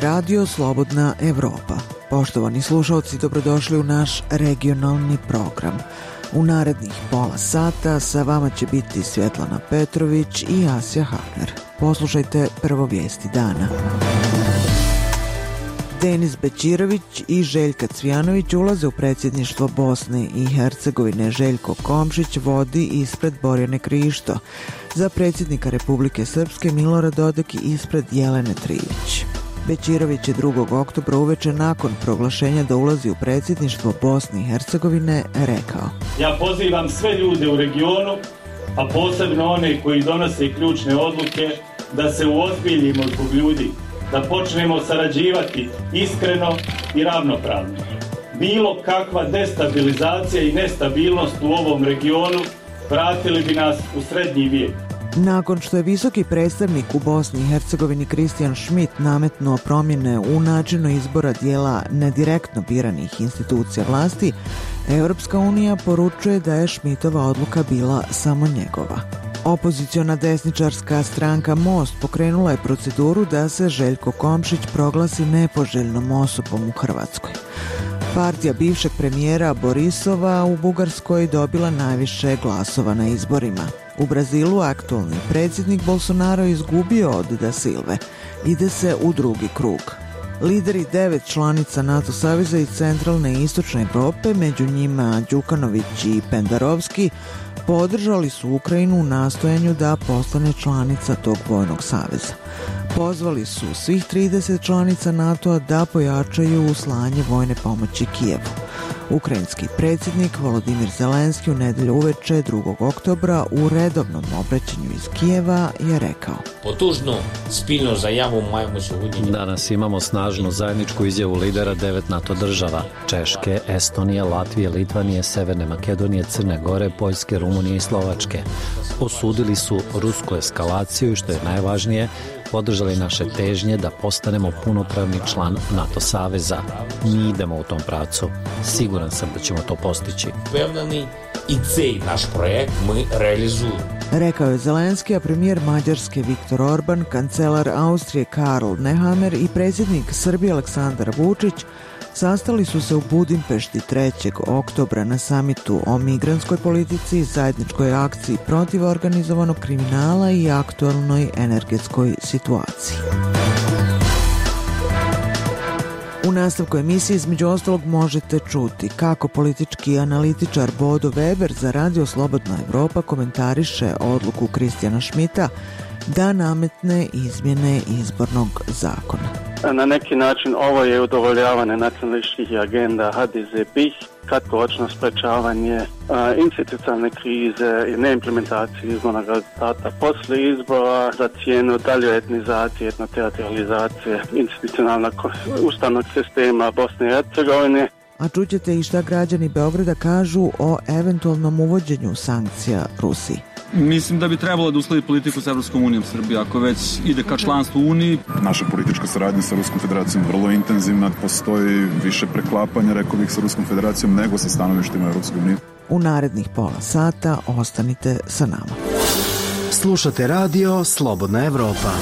Radio Slobodna Evropa. Poštovani slušalci, dobrodošli u naš regionalni program. U narednih pola sata sa vama će biti Svjetlana Petrović i Asja Hafner. Poslušajte prvo vijesti dana. Denis Bećirović i Željka Cvijanović ulaze u predsjedništvo Bosne i Hercegovine. Željko Komšić vodi ispred Borjane Krišto. Za predsjednika Republike Srpske Milorad Dodik ispred Jelene Trivić. Bećirović je 2. oktobra uveče nakon proglašenja da ulazi u predsjedništvo Bosne i Hercegovine rekao: Ja pozivam sve ljude u regionu, a posebno one koji donose ključne odluke, da se uozbiljimo zbog ljudi, da počnemo sarađivati iskreno i ravnopravno. Bilo kakva destabilizacija i nestabilnost u ovom regionu vratili bi nas u srednji vijek. Nakon što je visoki predstavnik u Bosni i Hercegovini Christian Schmidt nametnuo promjene u načinu izbora dijela nedirektno biranih institucija vlasti, Europska unija poručuje da je Schmidtova odluka bila samo njegova. Opoziciona desničarska stranka Most pokrenula je proceduru da se Željko Komšić proglasi nepoželjnom osobom u Hrvatskoj. Partija bivšeg premijera Borisova u Bugarskoj dobila najviše glasova na izborima. U Brazilu aktualni predsjednik Bolsonaro izgubio od Da Silve. Ide se u drugi krug. Lideri 9 članica NATO saveza iz centralne i istočne Europe, među njima Đukanović i Pendarovski, podržali su Ukrajinu u nastojanju da postane članica tog vojnog saveza. Pozvali su svih 30 članica NATO-a da pojačaju slanje vojne pomoći Kijevu. Ukrajinski predsjednik Volodimir Zelenski u nedjelju uveče 2. oktobra u redovnom obraćanju iz Kijeva je rekao: Potужnu spilnu zajavu majmo sьогодні. Danas imamo snažnu zajedničku izjavu lidera 9 NATO država: Češke, Estonije, Latvije, Litvanije, Severne Makedonije, Crne Gore, Poljske, Rumunije i Slovačke. Osudili su rusku eskalaciju i, što je najvažnije, podržali naše težnje da postanemo punopravni član NATO saveza. Mi idemo u tom pravcu. Siguran sam da ćemo to postići. Впевнений, і цей наш проект ми реалізуємо. Rekao je Zelenski, a premijer Mađarske Viktor Orban, kancelar Austrije Karl Nehammer i predsjednik Srbije Aleksandar Vučić sastali su se u Budimpešti 3. oktobra na samitu o migrantskoj politici, zajedničkoj akciji protiv organizovanog kriminala i aktualnoj energetskoj situaciji. U nastavku emisije između ostalog možete čuti kako politički analitičar Bodo Weber za Radio Slobodna Evropa komentariše odluku Christiana Schmidta da nametne izmjene izbornog zakona. Na neki način ovo je udovoljavanje nacionalističkih agenda HDZ-BiH, kratkoročno sprečavanje institucionalne krize i neimplementacije izbornog rezultata poslije izbora za cijenu dalje etnizacije, etnoteritorializacije institucionalnog ustavnog sistema Bosne i Hercegovine. A čućete i šta građani Beograda kažu o eventualnom uvođenju sankcija Rusiji. Mislim da bi trebalo da usledi politiku s Evropskom unijom Srbije, ako već ide ka članstvu u Uniji. Naša politička saradnja sa Ruskom federacijom vrlo intenzivna, postoji više preklapanja, rekao bih, sa Ruskom federacijom nego sa stanovištima Evropske unije. U narednih pola sata ostanite sa nama. Slušate Radio Slobodna Evropa.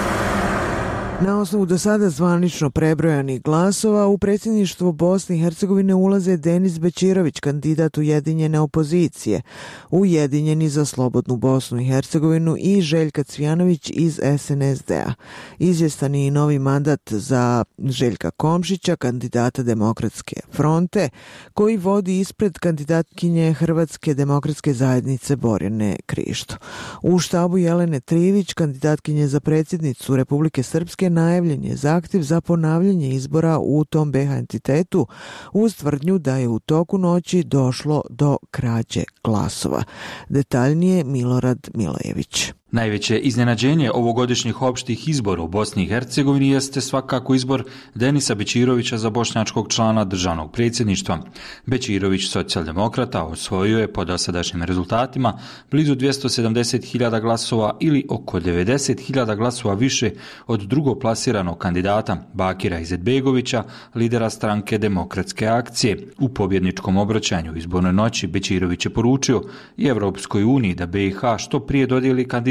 Na osnovu do sada zvanično prebrojanih glasova u predsjedništvo Bosne i Hercegovine ulaze Denis Bećirović, kandidat ujedinjene opozicije, Ujedinjeni za slobodnu Bosnu i Hercegovinu, i Željka Cvijanović iz SNSD-a. Izvjestan je i novi mandat za Željka Komšića, kandidata Demokratske fronte, koji vodi ispred kandidatkinje Hrvatske demokratske zajednice Borjane Krišto. U štabu Jelene Trivić, kandidatkinje za predsjednicu Republike Srpske, najavljen je zahtjev za ponavljanje izbora u tom BiH entitetu uz tvrdnju da je u toku noći došlo do krađe glasova. Detaljnije Milorad Milojević. Najveće iznenađenje ovogodišnjih opštih izbora u Bosni i Hercegovini jeste svakako izbor Denisa Bećirovića za bošnjačkog člana državnog predsjedništva. Bećirović, socijaldemokrata, osvojio je po dosadašnjim rezultatima blizu 270.000 glasova ili oko 90.000 glasova više od drugoplasiranog kandidata Bakira Izetbegovića, lidera stranke Demokratske akcije. U pobjedničkom obraćanju izbornoj noći Bećirović je poručio i Evropskoj uniji da BiH što prije dodijeli kandidat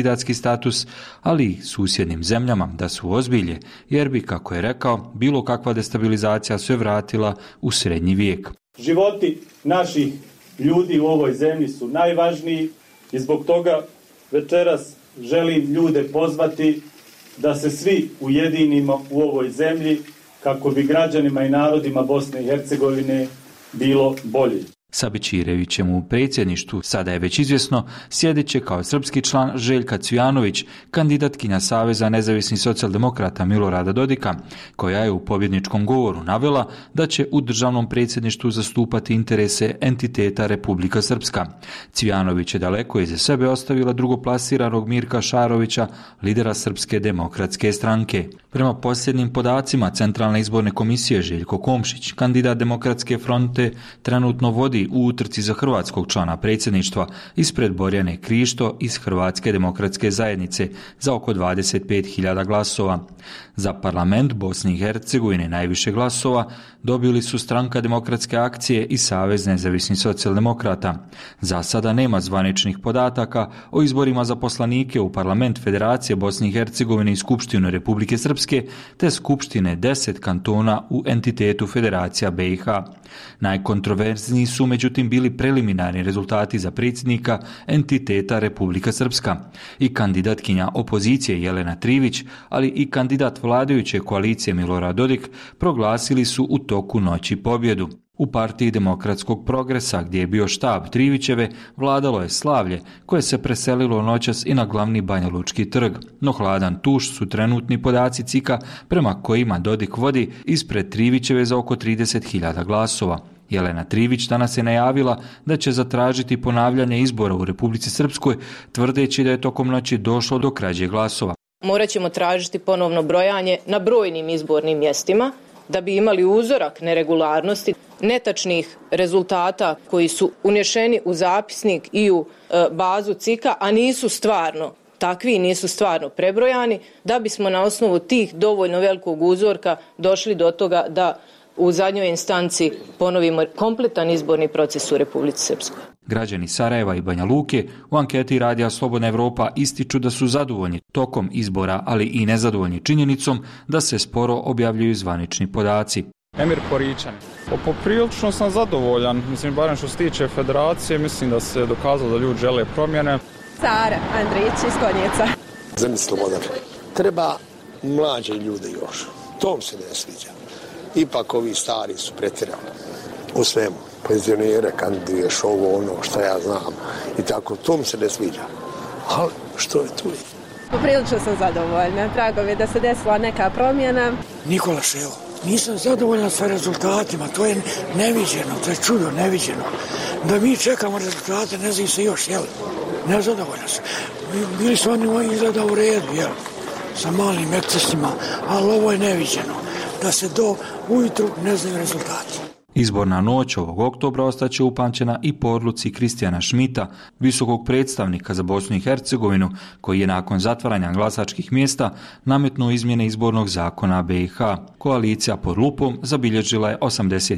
kandidatski status, ali i susjednim zemljama da su ozbilje, jer bi, kako je rekao, bilo kakva destabilizacija sve vratila u srednji vijek. Životi naših ljudi u ovoj zemlji su najvažniji i zbog toga večeras želim ljude pozvati da se svi ujedinimo u ovoj zemlji kako bi građanima i narodima Bosne i Hercegovine bilo bolje. Sa Bećirevićem u predsjedništvu, sada je već izvjesno, sjedit će kao srpski član Željka Cvijanović, kandidatkinja Saveza nezavisnih socijaldemokrata Milorada Dodika, koja je u pobjedničkom govoru navela da će u državnom predsjedništvu zastupati interese entiteta Republika Srpska. Cvijanović je daleko iza sebe ostavila drugoplasiranog Mirka Šarovića, lidera Srpske demokratske stranke. Prema posljednjim podacima Centralne izborne komisije, Željko Komšić, kandidat Demokratske fronte, trenutno vodi u utrci za hrvatskog člana predsjedništva ispred Borjane Krišto iz Hrvatske demokratske zajednice za oko 25.000 glasova. Za parlament Bosne i Hercegovine najviše glasova dobili su Stranka demokratske akcije i Savez nezavisnih socijaldemokrata. Za sada nema zvaničnih podataka o izborima za poslanike u parlament Federacije Bosne i Hercegovine i Skupštine Republike Srpske te Skupštine 10 kantona u entitetu Federacija BiH. Najkontroverzniji su međutim bili preliminarni rezultati za predsjednika entiteta Republika Srpska. I kandidatkinja opozicije Jelena Trivić, ali i kandidat vladajuće koalicije Milorad Dodik proglasili su u toku noći pobjedu. U partiji Demokratskog progresa, gdje je bio štab Trivićeve, vladalo je slavlje koje se preselilo noćas i na glavni Banjalučki trg. No hladan tuš su trenutni podaci CIK-a prema kojima Dodik vodi ispred Trivićeve za oko 30.000 glasova. Jelena Trivić danas je najavila da će zatražiti ponavljanje izbora u Republici Srpskoj, tvrdeći da je tokom noći došlo do krađe glasova. Morat ćemo tražiti ponovno brojanje na brojnim izbornim mjestima da bi imali uzorak neregularnosti, netačnih rezultata koji su unešeni u zapisnik i u bazu CIK-a, a nisu stvarno takvi, nisu stvarno prebrojani, da bismo na osnovu tih dovoljno velikog uzorka došli do toga da u zadnjoj instanci ponovimo kompletan izborni proces u Republici Srpskoj. Građani Sarajeva i Banja Luke u anketi Radija Slobodna Evropa ističu da su zadovoljni tokom izbora, ali i nezadovoljni činjenicom da se sporo objavljuju zvanični podaci. Emir Poričan. Poprilično sam zadovoljan, barem što se tiče federacije, mislim da se dokazalo da ljudi žele promjene. Sara Andrić iz Konjica. Zemlji Slobodan. Treba mlađe ljude još. To se ne sviđa. Ipak ovi stari su pretjerali u svemu. Penzionere kandiduješ ovo, ono što ja znam i tako, to mi se ne sviđa. Ali što je tu? Poprilično sam zadovoljna. Drago mi je da se desila neka promjena. Nikola Ševo. Nisam zadovoljna sa rezultatima, to je neviđeno, to je čudo neviđeno. Da mi čekamo rezultate, ne znam se još, jel? Nezadovoljna sam. Bili su oni izgleda u redu, jel? Sa malim ekscesima, ali ovo je neviđeno. Da se do ujutru ne znaju rezultati. Izborna noć ovog oktobra ostaće upamćena i po odluci Kristijana Šmita, visokog predstavnika za Bosnu i Hercegovinu, koji je nakon zatvaranja glasačkih mjesta nametnuo izmjene izbornog zakona BiH. Koalicija pod lupom zabilježila je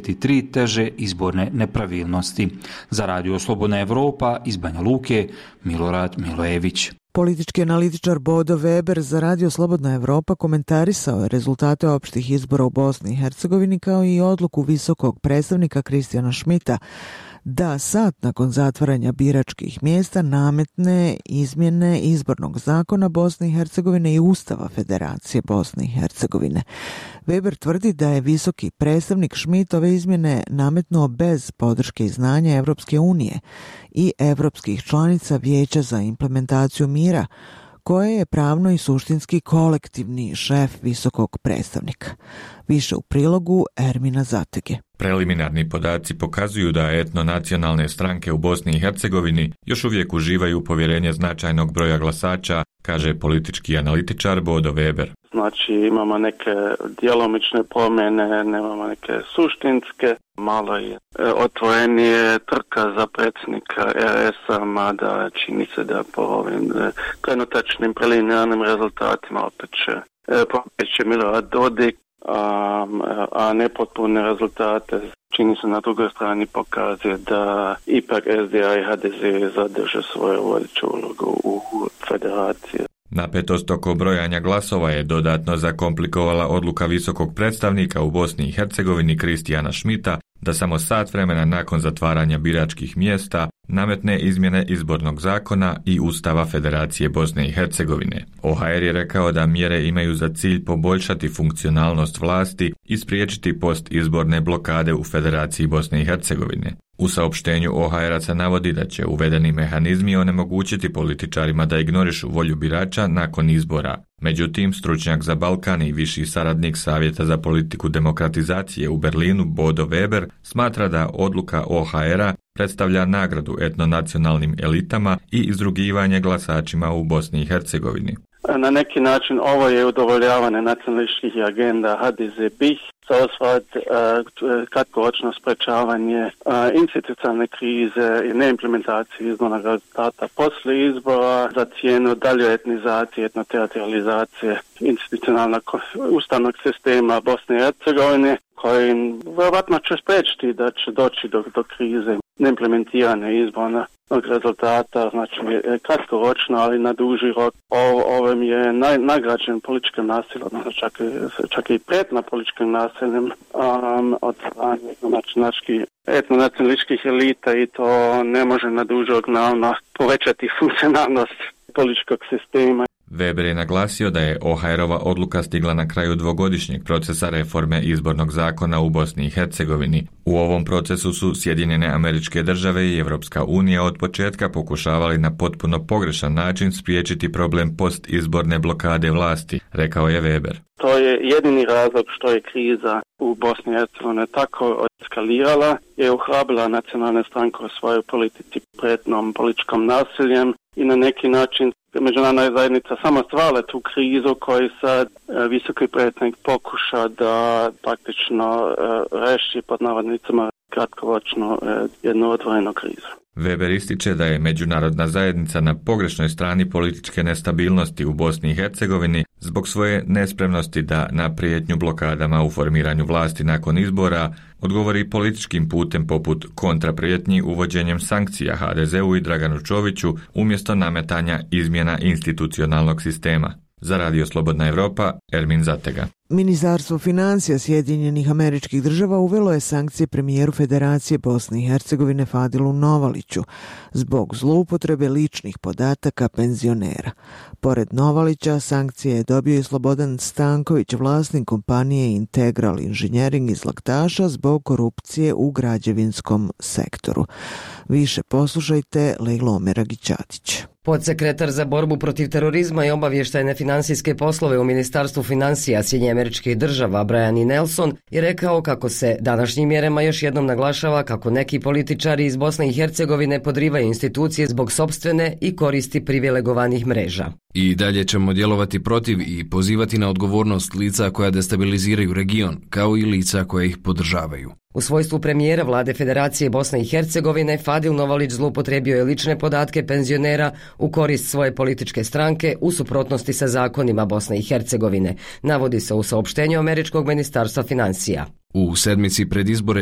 83 teže izborne nepravilnosti. Za Radio Slobodna Evropa iz Banja Luke, Milorad Milojević. Politički analitičar Bodo Weber za Radio Slobodna Evropa komentarisao je rezultate opštih izbora u Bosni i Hercegovini kao i odluku visokog predstavnika Kristijana Šmita da sad nakon zatvaranja biračkih mjesta nametne izmjene izbornog zakona Bosne i Hercegovine i Ustava Federacije Bosne i Hercegovine. Weber tvrdi da je visoki predstavnik Šmit ove izmjene nametnuo bez podrške i znanja Evropske unije i evropskih članica Vijeća za implementaciju mira, koje je pravno i suštinski kolektivni šef visokog predstavnika. Više u prilogu Ermina Zatege. Preliminarni podaci pokazuju da etnonacionalne stranke u Bosni i Hercegovini još uvijek uživaju povjerenje značajnog broja glasača, kaže politički analitičar Bodo Weber. Znači imamo neke djelomične promjene, nemamo neke suštinske, malo je otvorenije trka za predsjednika RS-a, mada čini se da po ovim trenutačnim preliminarnim rezultatima opet će Milorad Dodik, a nepotpune rezultate čini se na drugoj strani pokazuje da ipak SDA i HDZ zadrže svoju vodeću ulogu u federacije. Napetost oko brojanja glasova je dodatno zakomplikovala odluka visokog predstavnika u Bosni i Hercegovini Kristijana Schmidta da samo sat vremena nakon zatvaranja biračkih mjesta nametne izmjene izbornog zakona i Ustava Federacije Bosne i Hercegovine. OHR je rekao da mjere imaju za cilj poboljšati funkcionalnost vlasti i spriječiti postizborne blokade u Federaciji Bosne i Hercegovine. U saopštenju OHR-a se navodi da će uvedeni mehanizmi onemogućiti političarima da ignorišu volju birača nakon izbora. Međutim, stručnjak za Balkan i viši saradnik Savjeta za politiku demokratizacije u Berlinu Bodo Weber smatra da odluka OHR-a predstavlja nagradu etnonacionalnim elitama i izrugivanje glasačima u Bosni i Hercegovini. Na neki način ovo je udovoljavanje nacionalističkih agenda HDZ-BiH za osvad kratkoročno sprečavanje institucionalne krize i neimplementacije izbornog rezultata poslije izbora za cijenu dalje etnizacije, etnoteritorializacije institucionalnog ustavnog sistema Bosne i Hercegovine koji vjerojatno će spriječiti da će doći do krize neimplementirane izbornog rezultata, znači kratkoročno, ali na duži rok. Ovim je nagrađen političkim nasiljem, čak i prijetnja političkim nasiljem od strane etnonacionalističkih elita i to ne može na duži rok povećati funkcionalnost političkog sistema. Weber je naglasio da je OHR-ova odluka stigla na kraju dvogodišnjeg procesa reforme izbornog zakona u Bosni i Hercegovini. U ovom procesu su Sjedinjene Američke Države i Evropska unija od početka pokušavali na potpuno pogrešan način spriječiti problem postizborne blokade vlasti, rekao je Weber. To je jedini razlog što je kriza u Bosni i Hercegovini tako eskalirala, je ohrabrila nacionalne stranke u svojoj politici prijetnom političkom nasiljem i na neki način međunarodna zajednica samo stvarala tu krizu koju sad visoki predstavnik pokuša da praktično reši pod navodnicama kratkoročno jednu otvorenu krizu. Weber ističe da je međunarodna zajednica na pogrešnoj strani političke nestabilnosti u Bosni i Hercegovini zbog svoje nespremnosti da na prijetnju blokadama u formiranju vlasti nakon izbora odgovori političkim putem poput kontraprijetnji uvođenjem sankcija HDZ-u i Draganu Čoviću umjesto nametanja izmjena institucionalnog sistema. Za Radio Slobodna Evropa, Ermin Zatega. Ministarstvo financija Sjedinjenih Američkih Država uvelo je sankcije premijeru Federacije Bosne i Hercegovine Fadilu Novaliću zbog zloupotrebe ličnih podataka penzionera. Pored Novalića, sankcije je dobio i Slobodan Stanković, vlasnik kompanije Integral Engineering iz Laktaša zbog korupcije u građevinskom sektoru. Više poslušajte Lejlo Omeragić-Ćatić. Podsekretar za borbu protiv terorizma i obavještajne financijske poslove u Ministarstvu financija Sjedinjenih Američkih Država Brian E. Nelson je rekao kako se današnjim mjerama još jednom naglašava kako neki političari iz Bosne i Hercegovine podrivaju institucije zbog sopstvene i koristi privilegovanih mreža. I dalje ćemo djelovati protiv i pozivati na odgovornost lica koja destabiliziraju region, kao i lica koja ih podržavaju. U svojstvu premijera vlade Federacije Bosne i Hercegovine, Fadil Novalić zloupotrijebio je lične podatke penzionera u korist svoje političke stranke u suprotnosti sa zakonima Bosne i Hercegovine, navodi se u saopštenju Američkog ministarstva financija. U sedmici pred izbore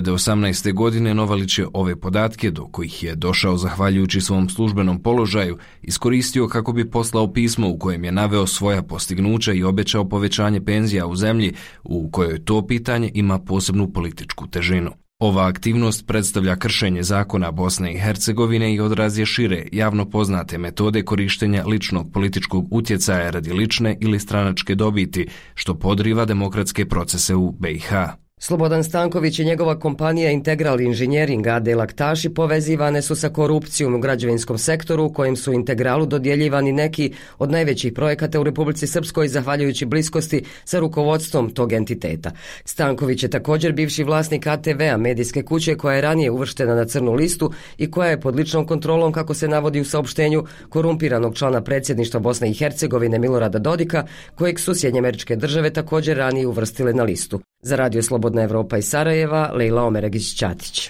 2018. godine Novalić je ove podatke, do kojih je došao zahvaljujući svom službenom položaju, iskoristio kako bi poslao pismo u kojem je naveo svoja postignuća i obećao povećanje penzija u zemlji u kojoj to pitanje ima posebnu političku težinu. Ova aktivnost predstavlja kršenje zakona Bosne i Hercegovine i odraz je šire, javno poznate metode korištenja ličnog političkog utjecaja radi lične ili stranačke dobiti, što podriva demokratske procese u BiH. Slobodan Stanković i njegova kompanija Integral Engineering AD Laktaši povezivane su sa korupcijom u građevinskom sektoru u kojem su Integralu dodjeljivani neki od najvećih projekata u Republici Srpskoj zahvaljujući bliskosti sa rukovodstvom tog entiteta. Stanković je također bivši vlasnik ATV-a, medijske kuće koja je ranije uvrštena na crnu listu i koja je pod ličnom kontrolom, kako se navodi u saopštenju, korumpiranog člana predsjedništva Bosne i Hercegovine Milorada Dodika, kojeg su Sjedinjene Američke Države također ranije uvrstile na listu. Za Radio Slobodna Evropa iz Sarajeva, Lejla Omeragić-Ćatić.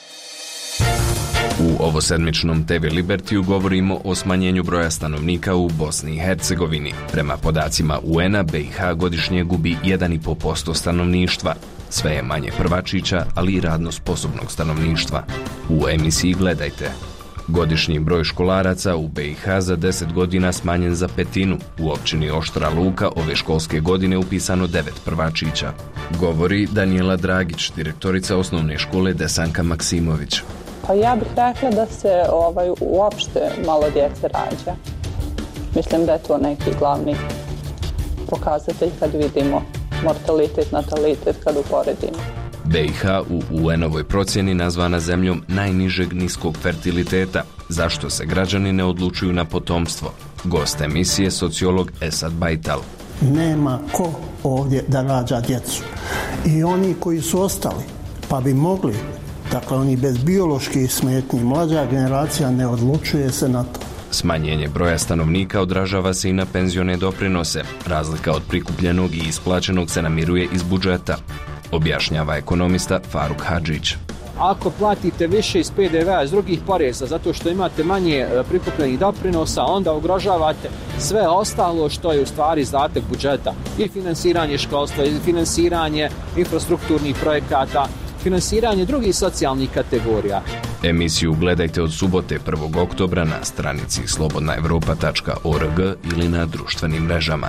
U ovosedmičnom TV Libertiju govorimo o smanjenju broja stanovnika u Bosni i Hercegovini. Prema podacima UN-a, BiH godišnje gubi 1,5% stanovništva. Sve je manje prvačića, ali i radno sposobnog stanovništva. U emisiji Gledajte. Godišnji broj školaraca u BiH za 10 godina smanjen za 1/5. U općini Oštra Luka ove školske godine upisano 9 prvačića. Govori Danijela Dragić, direktorica osnovne škole Desanka Maksimović. Pa ja bih rekla da se uopšte malo djece rađa. Mislim da je to neki glavni pokazatelj kad vidimo mortalitet, natalitet, kad uporedimo. BiH u UN-ovoj procjeni nazvana zemljom najnižeg niskog fertiliteta. Zašto se građani ne odlučuju na potomstvo? Gost emisije sociolog Esad Bajtal. Nema ko ovdje da rađa djecu. I oni koji su ostali, pa bi mogli, dakle oni bez bioloških smetnji, mlađa generacija ne odlučuje se na to. Smanjenje broja stanovnika odražava se i na penzione doprinose. Razlika od prikupljenog i isplaćenog se namiruje iz budžeta, objašnjava ekonomista Faruk Hadžić. Ako platite više iz PDV-a iz drugih poreza zato što imate manje prikupljenih doprinosa, onda ugrožavate sve ostalo što je u stvari izdatak budžeta. I finansiranje školstva, i finansiranje infrastrukturnih projekata, finansiranje drugih socijalnih kategorija. Emisiju gledajte od subote 1. oktobra na stranici slobodnaevropa.org ili na društvenim mrežama.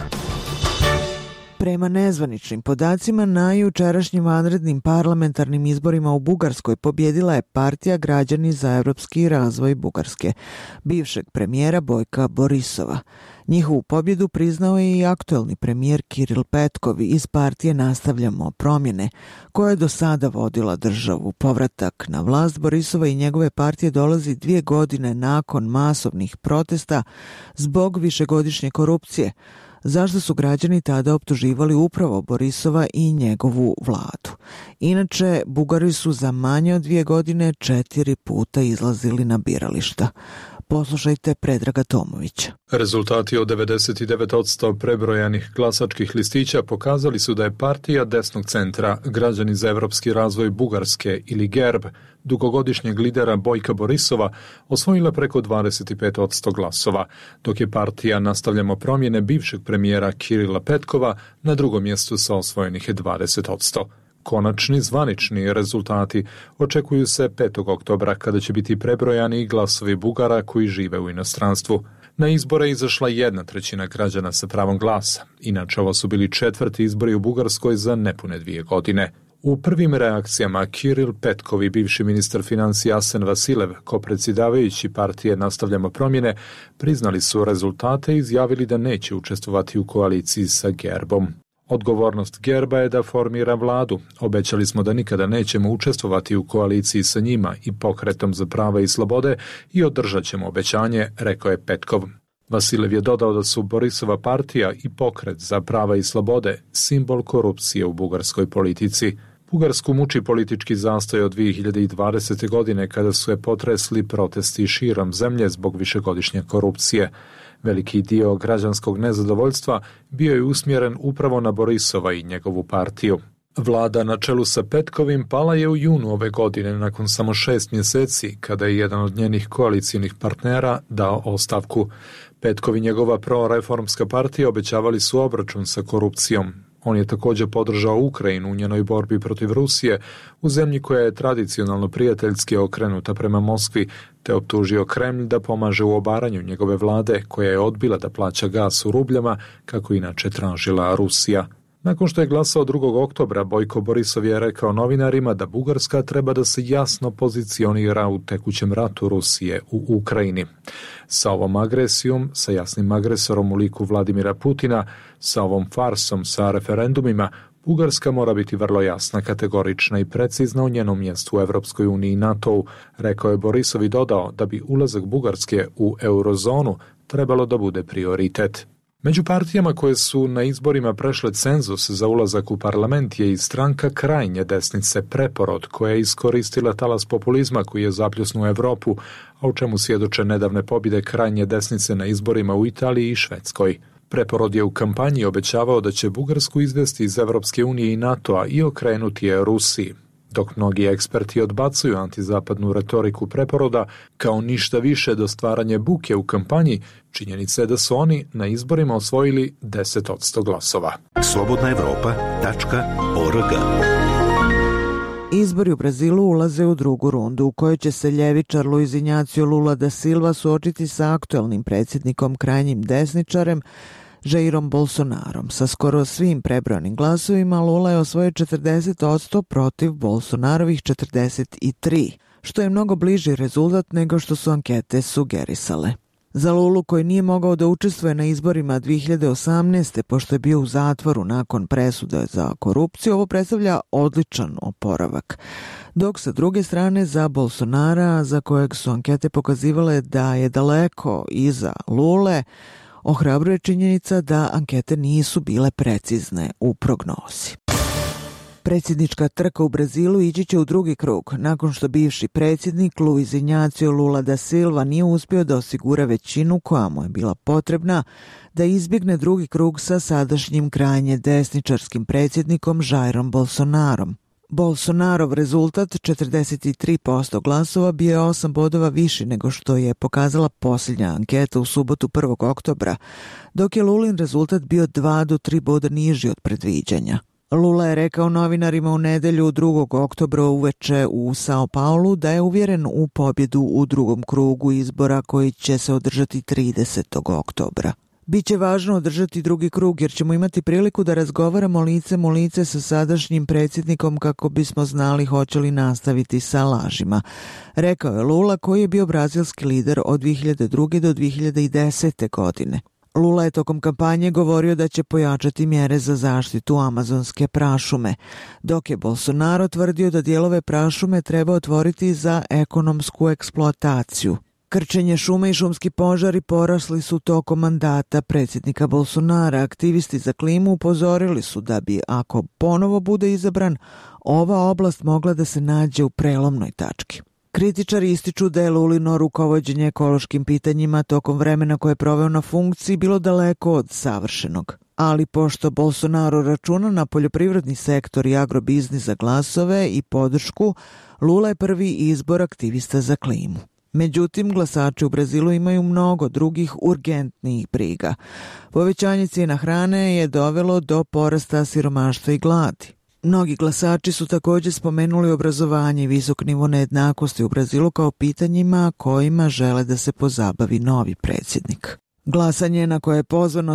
Prema nezvaničnim podacima, na jučerašnjim vanrednim parlamentarnim izborima u Bugarskoj pobjedila je partija Građani za evropski razvoj Bugarske, bivšeg premijera Bojka Borisova. Njihovu pobjedu priznao je i aktuelni premijer Kiril Petkov iz partije Nastavljamo promjene, koja je do sada vodila državu. Povratak na vlast Borisova i njegove partije dolazi 2 godine nakon masovnih protesta zbog višegodišnje korupcije, zašto su građani tada optuživali upravo Borisova i njegovu vladu. Inače, Bugari su za manje od 2 godine 4 puta izlazili na birališta. Poslušajte Predraga Tomovića. Rezultati od 99% prebrojanih glasačkih listića pokazali su da je partija desnog centra Građani za evropski razvoj Bugarske ili GERB dugogodišnjeg lidera Bojka Borisova osvojila preko 25% glasova, dok je partija Nastavljamo promjene bivšeg premijera Kirila Petkova na drugom mjestu sa osvojenih 20%. Konačni zvanični rezultati očekuju se 5. oktobra kada će biti prebrojani glasovi Bugara koji žive u inostranstvu. Na izbore izašla 1/3 građana sa pravom glasa. Inače, ovo su bili 4. izbori u Bugarskoj za nepune 2 godine. U prvim reakcijama Kiril Petkov i bivši ministar financija Asen Vasilev, kopredsjedavajući partije Nastavljamo promjene, priznali su rezultate i izjavili da neće učestvovati u koaliciji sa GERB-om. Odgovornost GERB-a je da formira vladu. Obećali smo da nikada nećemo učestvovati u koaliciji sa njima i Pokretom za prava i slobode i održat ćemo obećanje, rekao je Petkov. Vasilev je dodao da su Borisova partija i Pokret za prava i slobode simbol korupcije u bugarskoj politici. Bugarsku muči politički zastoj od 2020. godine kada su je potresli protesti širom zemlje zbog višegodišnje korupcije. Veliki dio građanskog nezadovoljstva bio je usmjeren upravo na Borisova i njegovu partiju. Vlada na čelu sa Petkovim pala je u junu ove godine nakon samo 6 mjeseci kada je jedan od njenih koalicijnih partnera dao ostavku. Petkov i njegova proreformska partija obećavali su obračun sa korupcijom. On je također podržao Ukrajinu u njenoj borbi protiv Rusije, u zemlji koja je tradicionalno prijateljski okrenuta prema Moskvi, te optužio Kremlj da pomaže u obaranju njegove vlade, koja je odbila da plaća gas u rubljama, kako inače tražila Rusija. Nakon što je glasao 2. oktobra, Bojko Borisov je rekao novinarima da Bugarska treba da se jasno pozicionira u tekućem ratu Rusije u Ukrajini. Sa ovom agresijom, sa jasnim agresorom u liku Vladimira Putina, sa ovom farsom, sa referendumima, Bugarska mora biti vrlo jasna, kategorična i precizna u njenom mjestu u Evropskoj uniji i NATO-u, rekao je Borisov i dodao da bi ulazak Bugarske u eurozonu trebalo da bude prioritet. Među partijama koje su na izborima prešle cenzus za ulazak u parlament je i stranka krajnje desnice Preporod, koja je iskoristila talas populizma koji je zapljusnuo Evropu, a u čemu svjedoče nedavne pobjede krajnje desnice na izborima u Italiji i Švedskoj. Preporod je u kampanji obećavao da će Bugarsku izvesti iz Evropske unije i NATO-a i okrenuti je Rusiji. Dok mnogi eksperti odbacuju antizapadnu retoriku Preporoda kao ništa više do stvaranja buke u kampanji, činjenica je da su oni na izborima osvojili 10% glasova. slobodnaevropa.org Izbori u Brazilu ulaze u drugu rundu u kojoj će se ljevičar Luiz Inácio Lula da Silva suočiti sa aktuelnim predsjednikom krajnjim desničarem Jairom Bolsonarom. Sa skoro svim prebrojanim glasovima Lula je osvojio 40% protiv Bolsonarovih 43%, što je mnogo bliži rezultat nego što su ankete sugerisale. Za Lulu, koji nije mogao da učestvuje na izborima 2018. pošto je bio u zatvoru nakon presude za korupciju, ovo predstavlja odličan oporavak. Dok sa druge strane za Bolsonara, za kojeg su ankete pokazivale da je daleko iza Lule, ohrabruje činjenica da ankete nisu bile precizne u prognozi. Predsjednička trka u Brazilu ići će u drugi krug, nakon što bivši predsjednik Luiz Inácio Lula da Silva nije uspio da osigura većinu koja mu je bila potrebna da izbjegne drugi krug sa sadašnjim krajnje desničarskim predsjednikom Jairom Bolsonarom. Bolsonarov rezultat 43% glasova bio je 8 bodova viši nego što je pokazala posljednja anketa u subotu 1. oktobra, dok je Lulin rezultat bio 2 do 3 boda niži od predviđanja. Lula je rekao novinarima u nedelju 2. oktobra uveče u São Paulu da je uvjeren u pobjedu u drugom krugu izbora koji će se održati 30. oktobra. Biće važno održati drugi krug jer ćemo imati priliku da razgovaramo licem u lice sa sadašnjim predsjednikom kako bismo znali hoće li nastaviti sa lažima, rekao je Lula, koji je bio brazilski lider od 2002. do 2010. godine. Lula je tokom kampanje govorio da će pojačati mjere za zaštitu amazonske prašume, dok je Bolsonaro tvrdio da dijelove prašume treba otvoriti za ekonomsku eksploataciju. Krčenje šume i šumski požari porasli su tokom mandata predsjednika Bolsonara. Aktivisti za klimu upozorili su da bi, ako ponovo bude izabran, ova oblast mogla da se nađe u prelomnoj tački. Kritičari ističu da je Lulino rukovođenje ekološkim pitanjima tokom vremena koje je proveo na funkciji bilo daleko od savršenog. Ali pošto Bolsonaro računa na poljoprivredni sektor i agrobiznis za glasove i podršku, Lula je prvi izbor aktivista za klimu. Međutim, glasači u Brazilu imaju mnogo drugih urgentnijih briga. Povećanje cijena hrane je dovelo do porasta siromaštva i gladi. Mnogi glasači su također spomenuli obrazovanje i visok nivo nejednakosti u Brazilu kao pitanjima kojima žele da se pozabavi novi predsjednik. Glasanje na koje je pozvano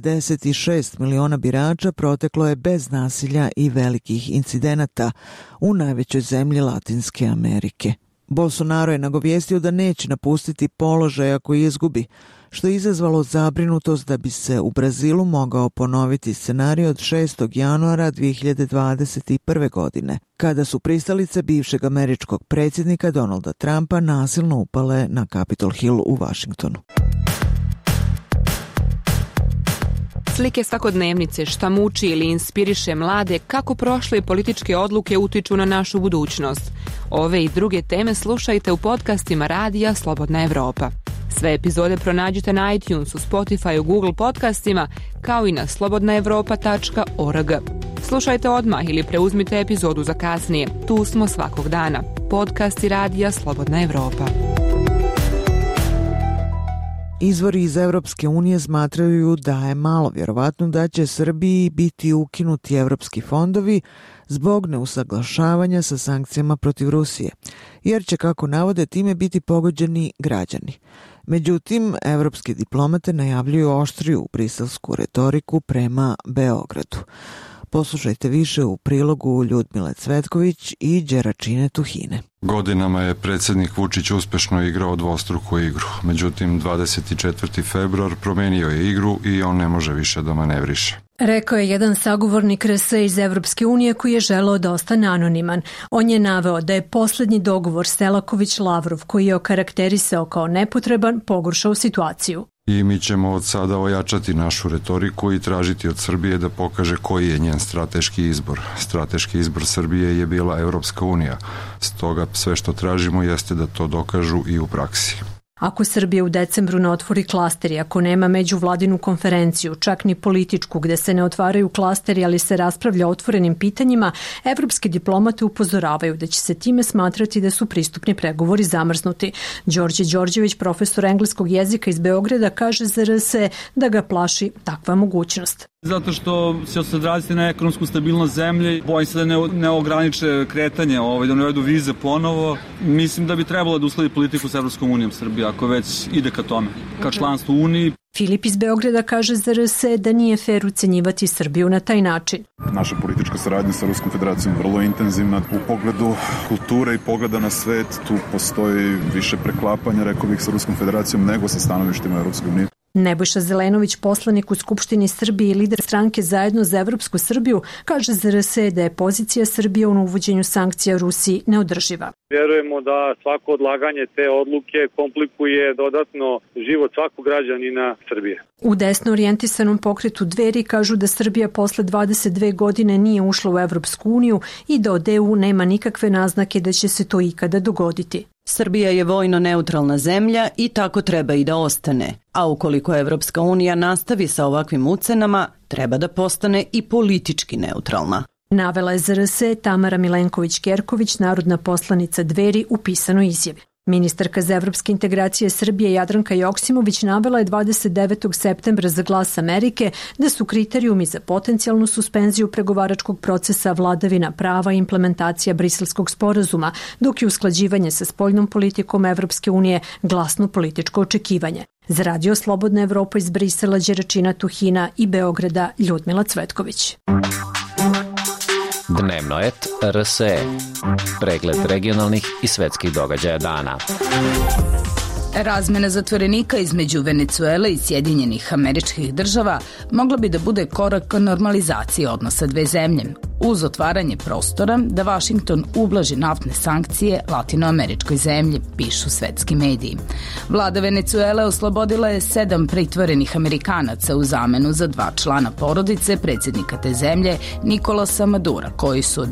156 miliona birača proteklo je bez nasilja i velikih incidenata u najvećoj zemlji Latinske Amerike. Bolsonaro je nagovijestio da neće napustiti položaj ako izgubi, što je izazvalo zabrinutost da bi se u Brazilu mogao ponoviti scenarij od 6. januara 2021. godine, kada su pristalice bivšeg američkog predsjednika Donalda Trumpa nasilno upale na Capitol Hill u Washingtonu. Slike svakodnevnice, šta muči ili inspiriše mlade, kako prošle političke odluke utiču na našu budućnost. Ove i druge teme slušajte u podcastima Radija Slobodna Evropa. Sve epizode pronađite na iTunesu, Spotifyu, Google podcastima, kao i na slobodnaevropa.org. Slušajte odmah ili preuzmite epizodu za kasnije. Tu smo svakog dana. Podcasti Radija Slobodna Evropa. Izvori iz Evropske unije smatraju da je malo vjerovatno da će Srbiji biti ukinuti evropski fondovi zbog neusaglašavanja sa sankcijama protiv Rusije, jer će, kako navode, time biti pogođeni građani. Međutim, evropski diplomate najavljuju oštriju briselsku retoriku prema Beogradu. Poslušajte više u prilogu Ljudmile Cvetković i Đeračine Tuhine. Godinama je predsjednik Vučić uspješno igrao dvostruku igru. Međutim, 24. februar promijenio je igru i on ne može više da manevriše. Rekao je jedan sagovornik RS iz Evropske unije koji je želeo da ostane anoniman. On je naveo da je posljednji dogovor Selaković-Lavrov, koji je okarakterisao kao nepotreban, pogoršao situaciju. I mi ćemo od sada ojačati našu retoriku i tražiti od Srbije da pokaže koji je njen strateški izbor. Strateški izbor Srbije je bila Evropska unija. Stoga sve što tražimo jeste da to dokažu i u praksi. Ako Srbija u decembru ne otvori klasteri, ako nema međuvladinu konferenciju, čak ni političku, gde se ne otvaraju klasteri, ali se raspravlja o otvorenim pitanjima, evropski diplomate upozoravaju da će se time smatrati da su pristupni pregovori zamrznuti. Đorđe Đorđević, profesor engleskog jezika iz Beograda, kaže za RS da ga plaši takva mogućnost. Zato što će se odraziti na ekonomsku stabilnost zemlje, bojim se da ne ograniče kretanje, da ne uvedu vize ponovo. Mislim da bi trebalo da usledi politiku s Evropskom unijom Srbije, ako već ide ka tome, ka članstvu Uniji. Filip iz Beograda kaže za RS da nije fer ucenjivati Srbiju na taj način. Naša politička saradnja sa Ruskom federacijom vrlo intenzivna u pogledu kulture i pogleda na svet. Tu postoji više preklapanja, rekao bih, sa Ruskom federacijom nego sa stanovištima Evropske unije. Nebojša Zelenović, poslanik u Skupštini Srbije i lider stranke Zajedno za Evropsku Srbiju, kaže za RS da je pozicija Srbije u uvođenju sankcija Rusiji neodrživa. Vjerujemo da svako odlaganje te odluke komplikuje dodatno život svakog građanina Srbije. U desno orijentisanom pokretu Dveri kažu da Srbija posle 22 godine nije ušla u Evropsku uniju i da od EU nema nikakve naznake da će se to ikada dogoditi. Srbija je vojno neutralna zemlja i tako treba i da ostane. A ukoliko Evropska unija nastavi sa ovakvim ucenama, treba da postane i politički neutralna. Navela je za RS Tamara Milenković-Kerković, narodna poslanica Dveri, u pisanoj izjavi. Ministarka za evropske integracije Srbije Jadranka Joksimović navela je 29. septembra za Glas Amerike da su kriterijumi za potencijalnu suspenziju pregovaračkog procesa vladavina prava i implementacija Briselskog sporazuma, dok je usklađivanje sa spoljnom politikom Evropske unije glasno političko očekivanje. Za Radio Slobodna Evropa iz Brisela, Đeračina Tuhina i Beograda, Ljudmila Cvetković. Dnevno et RSE. Pregled regionalnih i svetskih događaja dana. Razmena zatvorenika između Venecuele i Sjedinjenih Američkih Država mogla bi da bude korak ka normalizaciji odnosa dve zemlje, uz otvaranje prostora da Vašington ublaži naftne sankcije latinoameričkoj zemlji, pišu svetski mediji. Vlada Venecuele oslobodila je 7 pritvorenih Amerikanaca u zamenu za 2 člana porodice predsjednika te zemlje, Nikolasa Madura, koji su od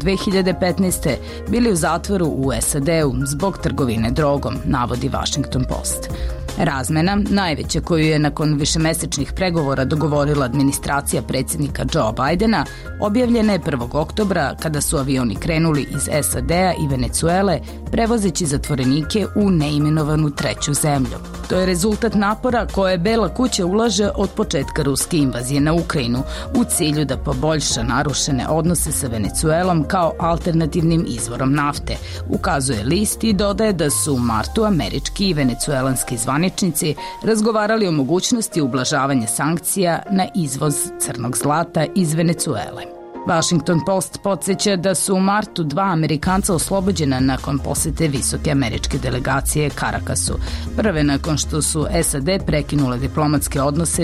2015. bili u zatvoru u SAD-u zbog trgovine drogom, navodi Washington Post. Razmena, najveća koju je nakon višemesečnih pregovora dogovorila administracija predsjednika Joe Bidena, objavljena je 1. oktobra kada su avioni krenuli iz SAD-a i Venecuele, prevozeći zatvorenike u neimenovanu treću zemlju. To je rezultat napora koje Bela kuća ulaže od početka ruske invazije na Ukrajinu u cilju da poboljša narušene odnose sa Venecuelom kao alternativnim izvorom nafte, ukazuje list i dodaje da su u martu američki i venecuelanski zvaničnici razgovarali o mogućnosti ublažavanja sankcija na izvoz crnog zlata iz Venecuele. Washington Post podsjeća da su u martu 2 Amerikanca oslobođena nakon posete visoke američke delegacije Caracassu, prve nakon što su SAD prekinule diplomatske odnose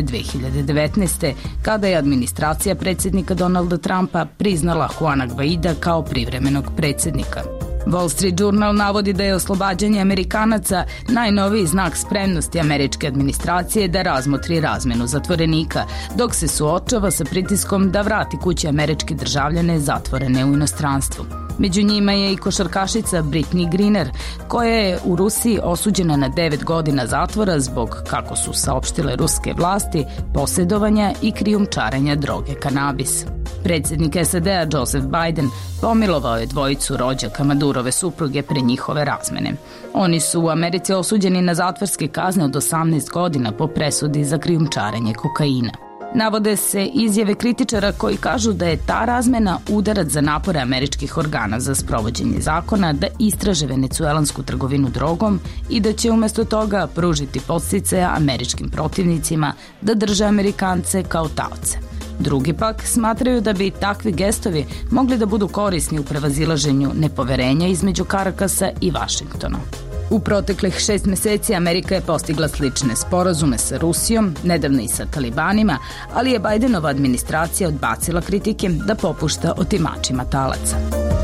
2019. kada je administracija predsjednika Donalda Trumpa priznala Juana Guaida kao privremenog predsjednika. Wall Street Journal navodi da je oslobađanje Amerikanaca najnoviji znak spremnosti američke administracije da razmotri razmenu zatvorenika, dok se suočava sa pritiskom da vrati kući američke državljane zatvorene u inostranstvu. Među njima je i košarkašica Brittney Griner, koja je u Rusiji osuđena na 9 godina zatvora zbog, kako su saopštile ruske vlasti, posjedovanja i krijumčarenja droge kanabis. Predsjednik SAD-a Joseph Biden pomilovao je dvojicu rođaka Madurove supruge pre njihove razmene. Oni su u Americi osuđeni na zatvorske kazne od 18 godina po presudi za krijumčarenje kokaina. Navode se izjave kritičara koji kažu da je ta razmena udarac za napore američkih organa za sprovođenje zakona da istraže venecuelansku trgovinu drogom i da će umjesto toga pružiti podsticaja američkim protivnicima da drže Amerikance kao taoce. Drugi pak smatraju da bi takvi gestovi mogli da budu korisni u prevazilaženju nepoverenja između Caracasa i Vašingtona. U proteklih 6 meseci Amerika je postigla slične sporazume sa Rusijom, nedavno i sa talibanima, ali je Bidenova administracija odbacila kritike da popušta otimačima talaca.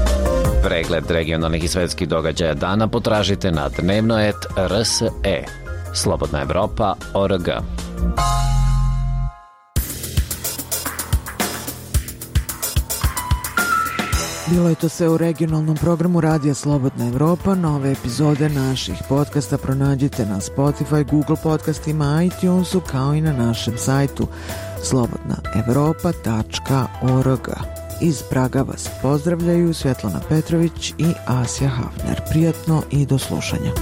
Pregled regionalnih i svetskih događaja dana potražite na dnevnoet.rse. Slobodna Evropa.org. Bilo je to sve u regionalnom programu Radija Slobodna Evropa. Nove epizode naših podcasta pronađite na Spotify, Google podcastima, iTunesu, kao i na našem sajtu slobodnaevropa.org. Iz Praga vas pozdravljaju Svetlana Petrović i Asja Hafner. Prijatno i do slušanja.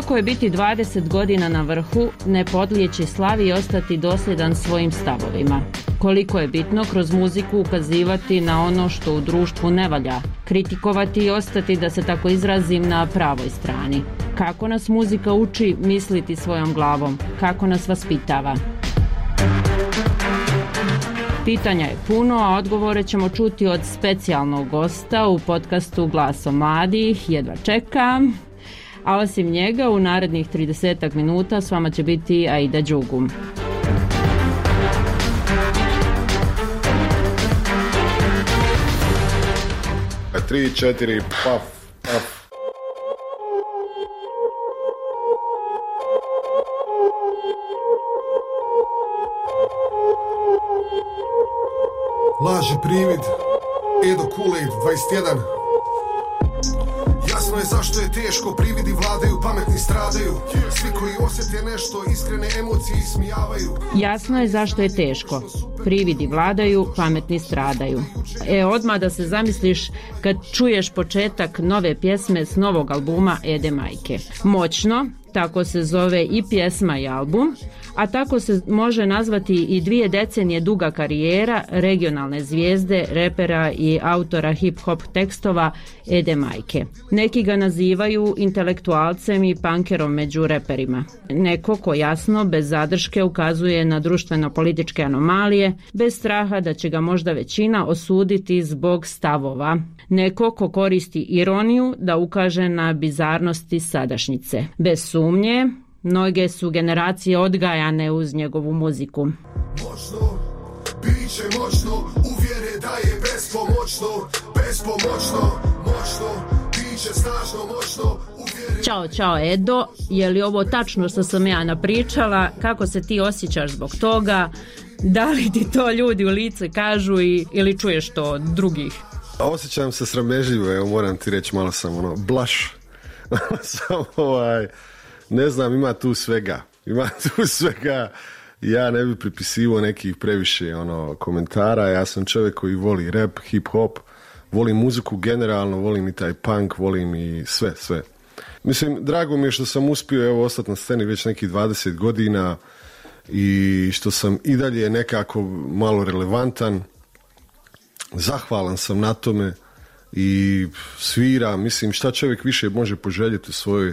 Teško je biti 20 godina na vrhu, ne podlijeći slavi i ostati dosljedan svojim stavovima. Koliko je bitno kroz muziku ukazivati na ono što u društvu ne valja, kritikovati i ostati, da se tako izrazim, na pravoj strani. Kako nas muzika uči misliti svojom glavom, kako nas vaspitava. Pitanja je puno, a odgovore ćemo čuti od specijalnog gosta u podcastu Glasom mladih. Jedva čekam. A osim njega, u narednih 30 minuta s vama će biti Aida Đugum. Tri, četiri, paf, paf. Laži privid, Edo Kool-Aid 21. Jasno je zašto je teško, prividi vladaju, pametni stradaju. Svi koji osjete nešto, iskrene emocije ismijavaju. Jasno je zašto je teško, prividi vladaju, pametni stradaju. Odmah da se zamisliš kad čuješ početak nove pjesme s novog albuma Ede Majke. Moćno, tako se zove i pjesma i album, a tako se može nazvati i 2 decenije duga karijera regionalne zvijezde, repera i autora hip-hop tekstova Ede Majke. Neki ga nazivaju intelektualcem i punkerom među reperima. Neko ko jasno, bez zadrške, ukazuje na društveno-političke anomalije, bez straha da će ga možda većina osuditi zbog stavova. Neko ko koristi ironiju da ukaže na bizarnosti sadašnjice. Bez sumnje, mnoge su generacije odgajane uz njegovu muziku. Moćno, biće moćno, uvjere da je bespomoćno, moćno, biće snažno, moćno, uvjere... Ćao Edo, je li ovo tačno što sam ja napričala? Kako se ti osjećaš zbog toga? Da li ti to ljudi u lice kažu ili čuješ to od drugih? Osjećam se sramežljivo, evo moram ti reći, malo sam blaš. Ne znam, ima tu svega. Ja ne bi pripisivao nekih previše komentara. Ja sam čovjek koji voli rap, hip-hop, volim muziku generalno, volim i taj punk, volim i sve. Mislim, drago mi je što sam uspio ostati na sceni već nekih 20 godina i što sam i dalje nekako malo relevantan. Zahvalan sam na tome i sviram. Mislim, šta čovjek više može poželjeti u svojoj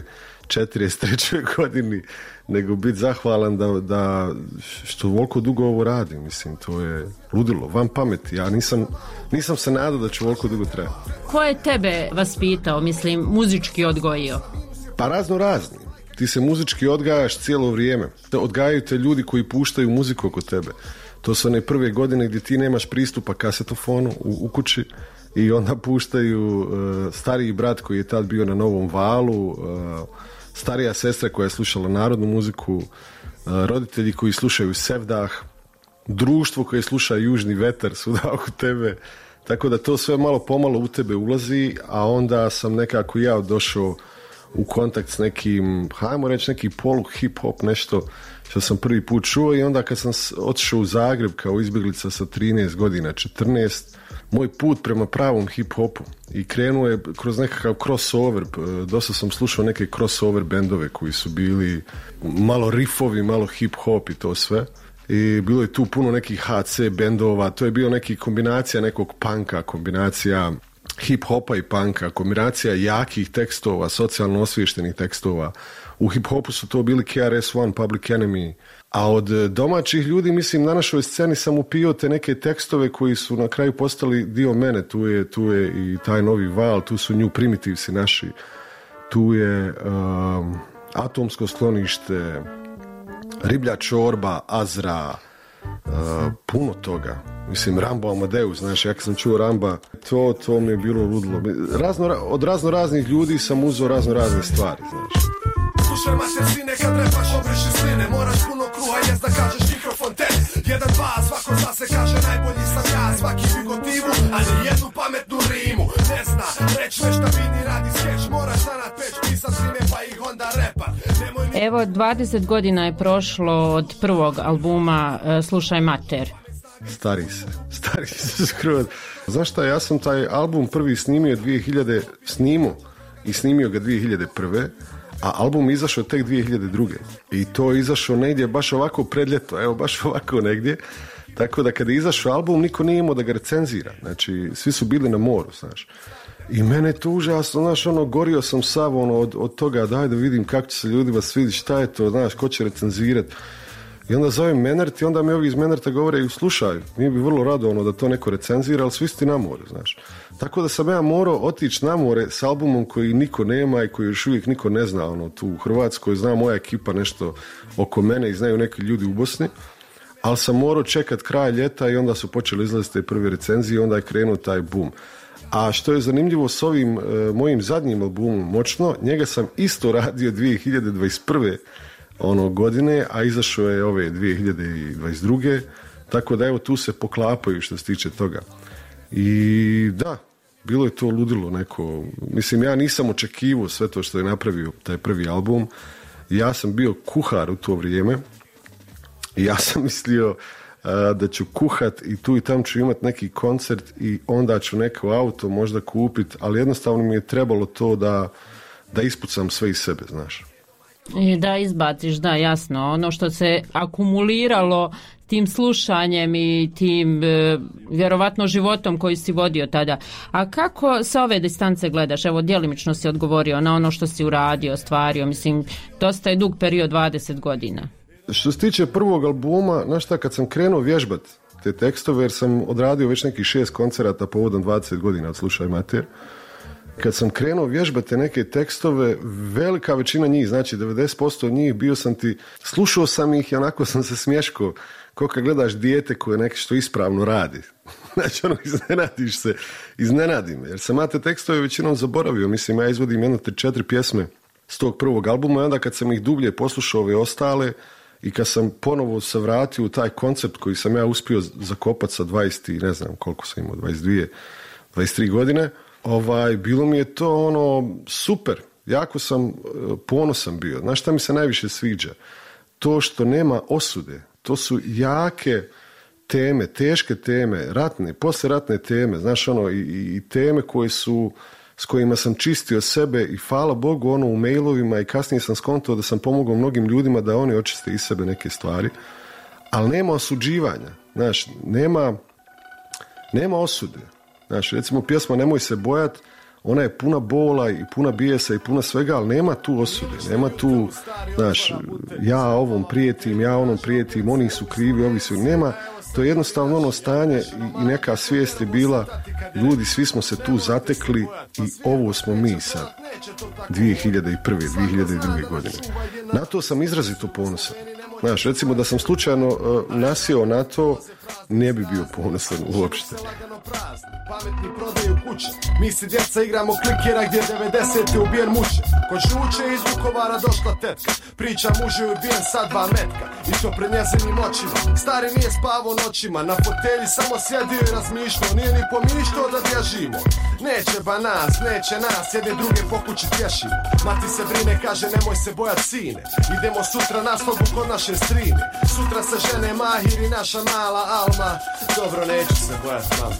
43. godini nego biti zahvalan da što voliko dugo ovo radim. Mislim, to je ludilo, van pameti. Ja nisam se nadao da ću voliko dugo trajati. Ko je tebe vaspitao, mislim, muzički odgojio? Pa razno razni. Ti se muzički odgajaš cijelo vrijeme. Odgajaju te ljudi koji puštaju muziku oko tebe. To su one prve godine gdje ti nemaš pristupa kasetofonu u kući i onda puštaju stariji brat koji je tad bio na Novom valu, starija sestra koja je slušala narodnu muziku, roditelji koji slušaju Sevdah, društvo koje sluša Južni vetar svuda oko tebe. Tako da to sve malo pomalo u tebe ulazi, a onda sam nekako ja došao u kontakt s nekim, hajmo reći, neki poluk hip-hop, nešto što sam prvi put čuo. I onda kad sam otišao u Zagreb kao izbjeglica sa 13 godina, 14, moj put prema pravom hip-hopu i krenuo je kroz nekakav crossover. Dosta sam slušao neke crossover bendove koji su bili malo riffovi, malo hip-hop i to sve. I bilo je tu puno nekih HC bendova, to je bio neki kombinacija nekog punka, kombinacija hip-hopa i punka, kombinacija jakih tekstova, socijalno osviještenih tekstova. U hip-hopu su to bili KRS-One, Public Enemy. A od domaćih ljudi, mislim, na našoj sceni sam upio te neke tekstove koji su na kraju postali dio mene. Tu je i taj Novi val, tu su New Primitivsi naši, tu je Atomsko sklonište, Riblja čorba, Azra, puno toga. Mislim, Rambo Amadeus, znaš, ja kad sam čuo Ramba, to mi je bilo ludilo. Od raznih ljudi sam uzeo razne stvari, znaš. Slušaj mater sine, kad repaš obriši sline, moraš puno kruha jest da kažeš mikrofon te. 1, 2, svako zna se kaže najbolji sam ja, svaki bigotivu, ali jednu pametnu rimu. Ne zna, reći nešto vidi, radi skeč, moraš zanat peć, pisat rime pa ih onda repat. Evo, 20 godina je prošlo od prvog albuma Slušaj mater. Stari se skroz. Znaš šta, ja sam taj album prvi snimio ga 2001. a album izašao tek 2002. I to je izašao negdje baš ovako pred ljeto, evo baš ovako negdje. Tako da kada je izašao album, niko nije imao da ga recenzira. Znači, svi su bili na moru, znaš. I mene je to užasno, znaš, gorio sam sav od toga, daj da vidim kako će se ljudima svidjeti, šta je to, znaš, ko će recenzirati. I onda zovem Menart i onda mi ovi iz Menarta govore, slušaj, mi bi vrlo rado da to neko recenzira, ali svi ste na moru, znaš. Tako da sam ja morao otići na more s albumom koji niko nema i koji još uvijek niko ne zna, tu u Hrvatskoj, zna moja ekipa nešto oko mene i znaju neki ljudi u Bosni, ali sam morao čekat kraj ljeta i onda su počeli izlaziti te prve recenzije i onda je krenuo taj boom. A što je zanimljivo s ovim mojim zadnjim albumom Moćno, njega sam isto radio 2021. Godine, a izašao je ove 2022. Tako da evo tu se poklapaju što se tiče toga. I da, bilo je to ludilo neko. Mislim, ja nisam očekivao sve to što je napravio taj prvi album. Ja sam bio kuhar u to vrijeme i ja sam mislio da ću kuhat i tu i tam ću imati neki koncert i onda ću neko auto možda kupiti, ali jednostavno mi je trebalo to da ispucam sve iz sebe, znaš. I da izbaciš, da, jasno. Ono što se akumuliralo tim slušanjem i tim vjerovatno životom koji si vodio tada. A kako sa ove distance gledaš? Evo, djelimično si odgovorio na ono što si uradio, ostvario. Mislim, dosta je dug period, 20 godina. Što se tiče prvog albuma, znaš šta, kad sam krenuo vježbat te tekstove, jer sam odradio već nekih 6 koncerata povodom 20 godina od Slušaj mater, kad sam krenuo vježbati neke tekstove, velika većina njih, znači 90% njih, slušao sam ih i onako sam se smješkao, kao kad gledaš dijete koje nešto što ispravno radi. Znači, iznenadiš se, iznenadi me, jer sam te tekstove većinom zaboravio. Mislim, ja izvodim 1-4 pjesme s tog prvog albuma i onda kad sam ih dublje poslušao ove ostale i kad sam ponovo se vratio u taj koncept koji sam ja uspio zakopati sa 20, ne znam koliko sam imao, 22, 23 godine, bilo mi je to super, jako sam ponosan bio. Znaš šta mi se najviše sviđa? To što nema osude, to su jake teme, teške teme, ratne, posleratne teme, znaš i teme s kojima sam čistio sebe i hvala Bogu u mailovima i kasnije sam skontao da sam pomogao mnogim ljudima da oni očiste iz sebe neke stvari, ali nema osuđivanja, znaš, nema osude. Znaš, recimo pjesma Nemoj se bojat, ona je puna bola i puna bijesa i puna svega, ali nema tu osude, nema tu, znaš, ja ovom prijetim, ja onom prijetim, oni su krivi, ovi su, nema, to je jednostavno stanje i neka svijest je bila, ljudi, svi smo se tu zatekli i ovo smo mi sad, 2001. 2002. godine. Na to sam izrazito ponosan. Znaš, recimo da sam slučajno nasjeo na to, ne bi bio ponosan uopšte. Pametni prodaju kuće, mi si djeca igramo klikera gdje 90. ubijen muče. Kod žuče iz Vukovara došla tetka, priča mužu je ubijen sa 2 metka i to pred njezinim očima. Stari nije spavao noćima, na fotelji samo sjedio i razmišljao, nije ni pomišljao da bježimo. Neće nas, jedne druge po kući tješimo. Mati se brine, kaže nemoj se bojat sine, idemo sutra na slobu kod naše strine. Sutra se žene Mahir i naša mala Alma, dobro neću se bojat mama.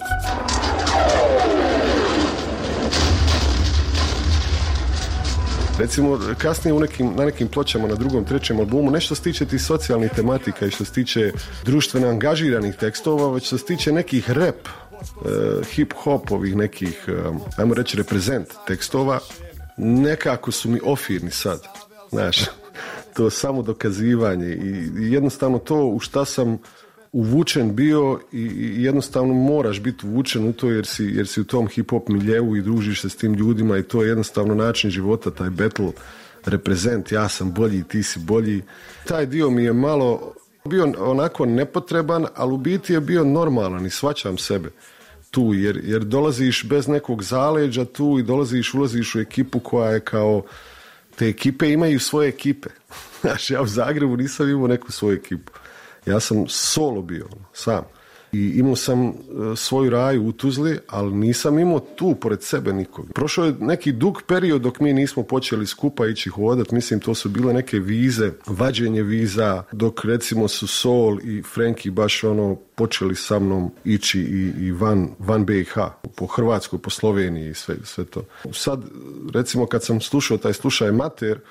Recimo, kasnije na nekim pločama na 2., 3. albumu, nešto se tiče tih socijalnih tematika i što se tiče društveno angažiranih tekstova, već što se tiče nekih rap, hip-hopovih nekih, ajmo reći, reprezent tekstova, nekako su mi ofirni sad, znaš, to samo dokazivanje i jednostavno to u šta sam uvučen bio i jednostavno moraš biti uvučen u to jer si u tom hip-hop miljeu i družiš se s tim ljudima i to je jednostavno način života, taj battle reprezent, ja sam bolji, ti si bolji. Taj dio mi je malo bio onako nepotreban, ali u biti je bio normalan i shvaćam sebe tu jer dolaziš bez nekog zaleđa tu i ulaziš u ekipu koja je kao, te ekipe imaju svoje ekipe. Znaš, ja u Zagrebu nisam imao neku svoju ekipu. Ja sam solo bio, sam. I imao sam svoju raju u Tuzli, ali nisam imao tu pored sebe nikog. Prošao je neki dug period dok mi nismo počeli skupa ići hodat. Mislim, to su bile neke vize, vađenje viza, dok recimo su Sol i Frenki baš počeli sa mnom ići i van BiH, po Hrvatskoj, po Sloveniji i sve to. Sad, recimo, kad sam slušao taj Slušaj mater,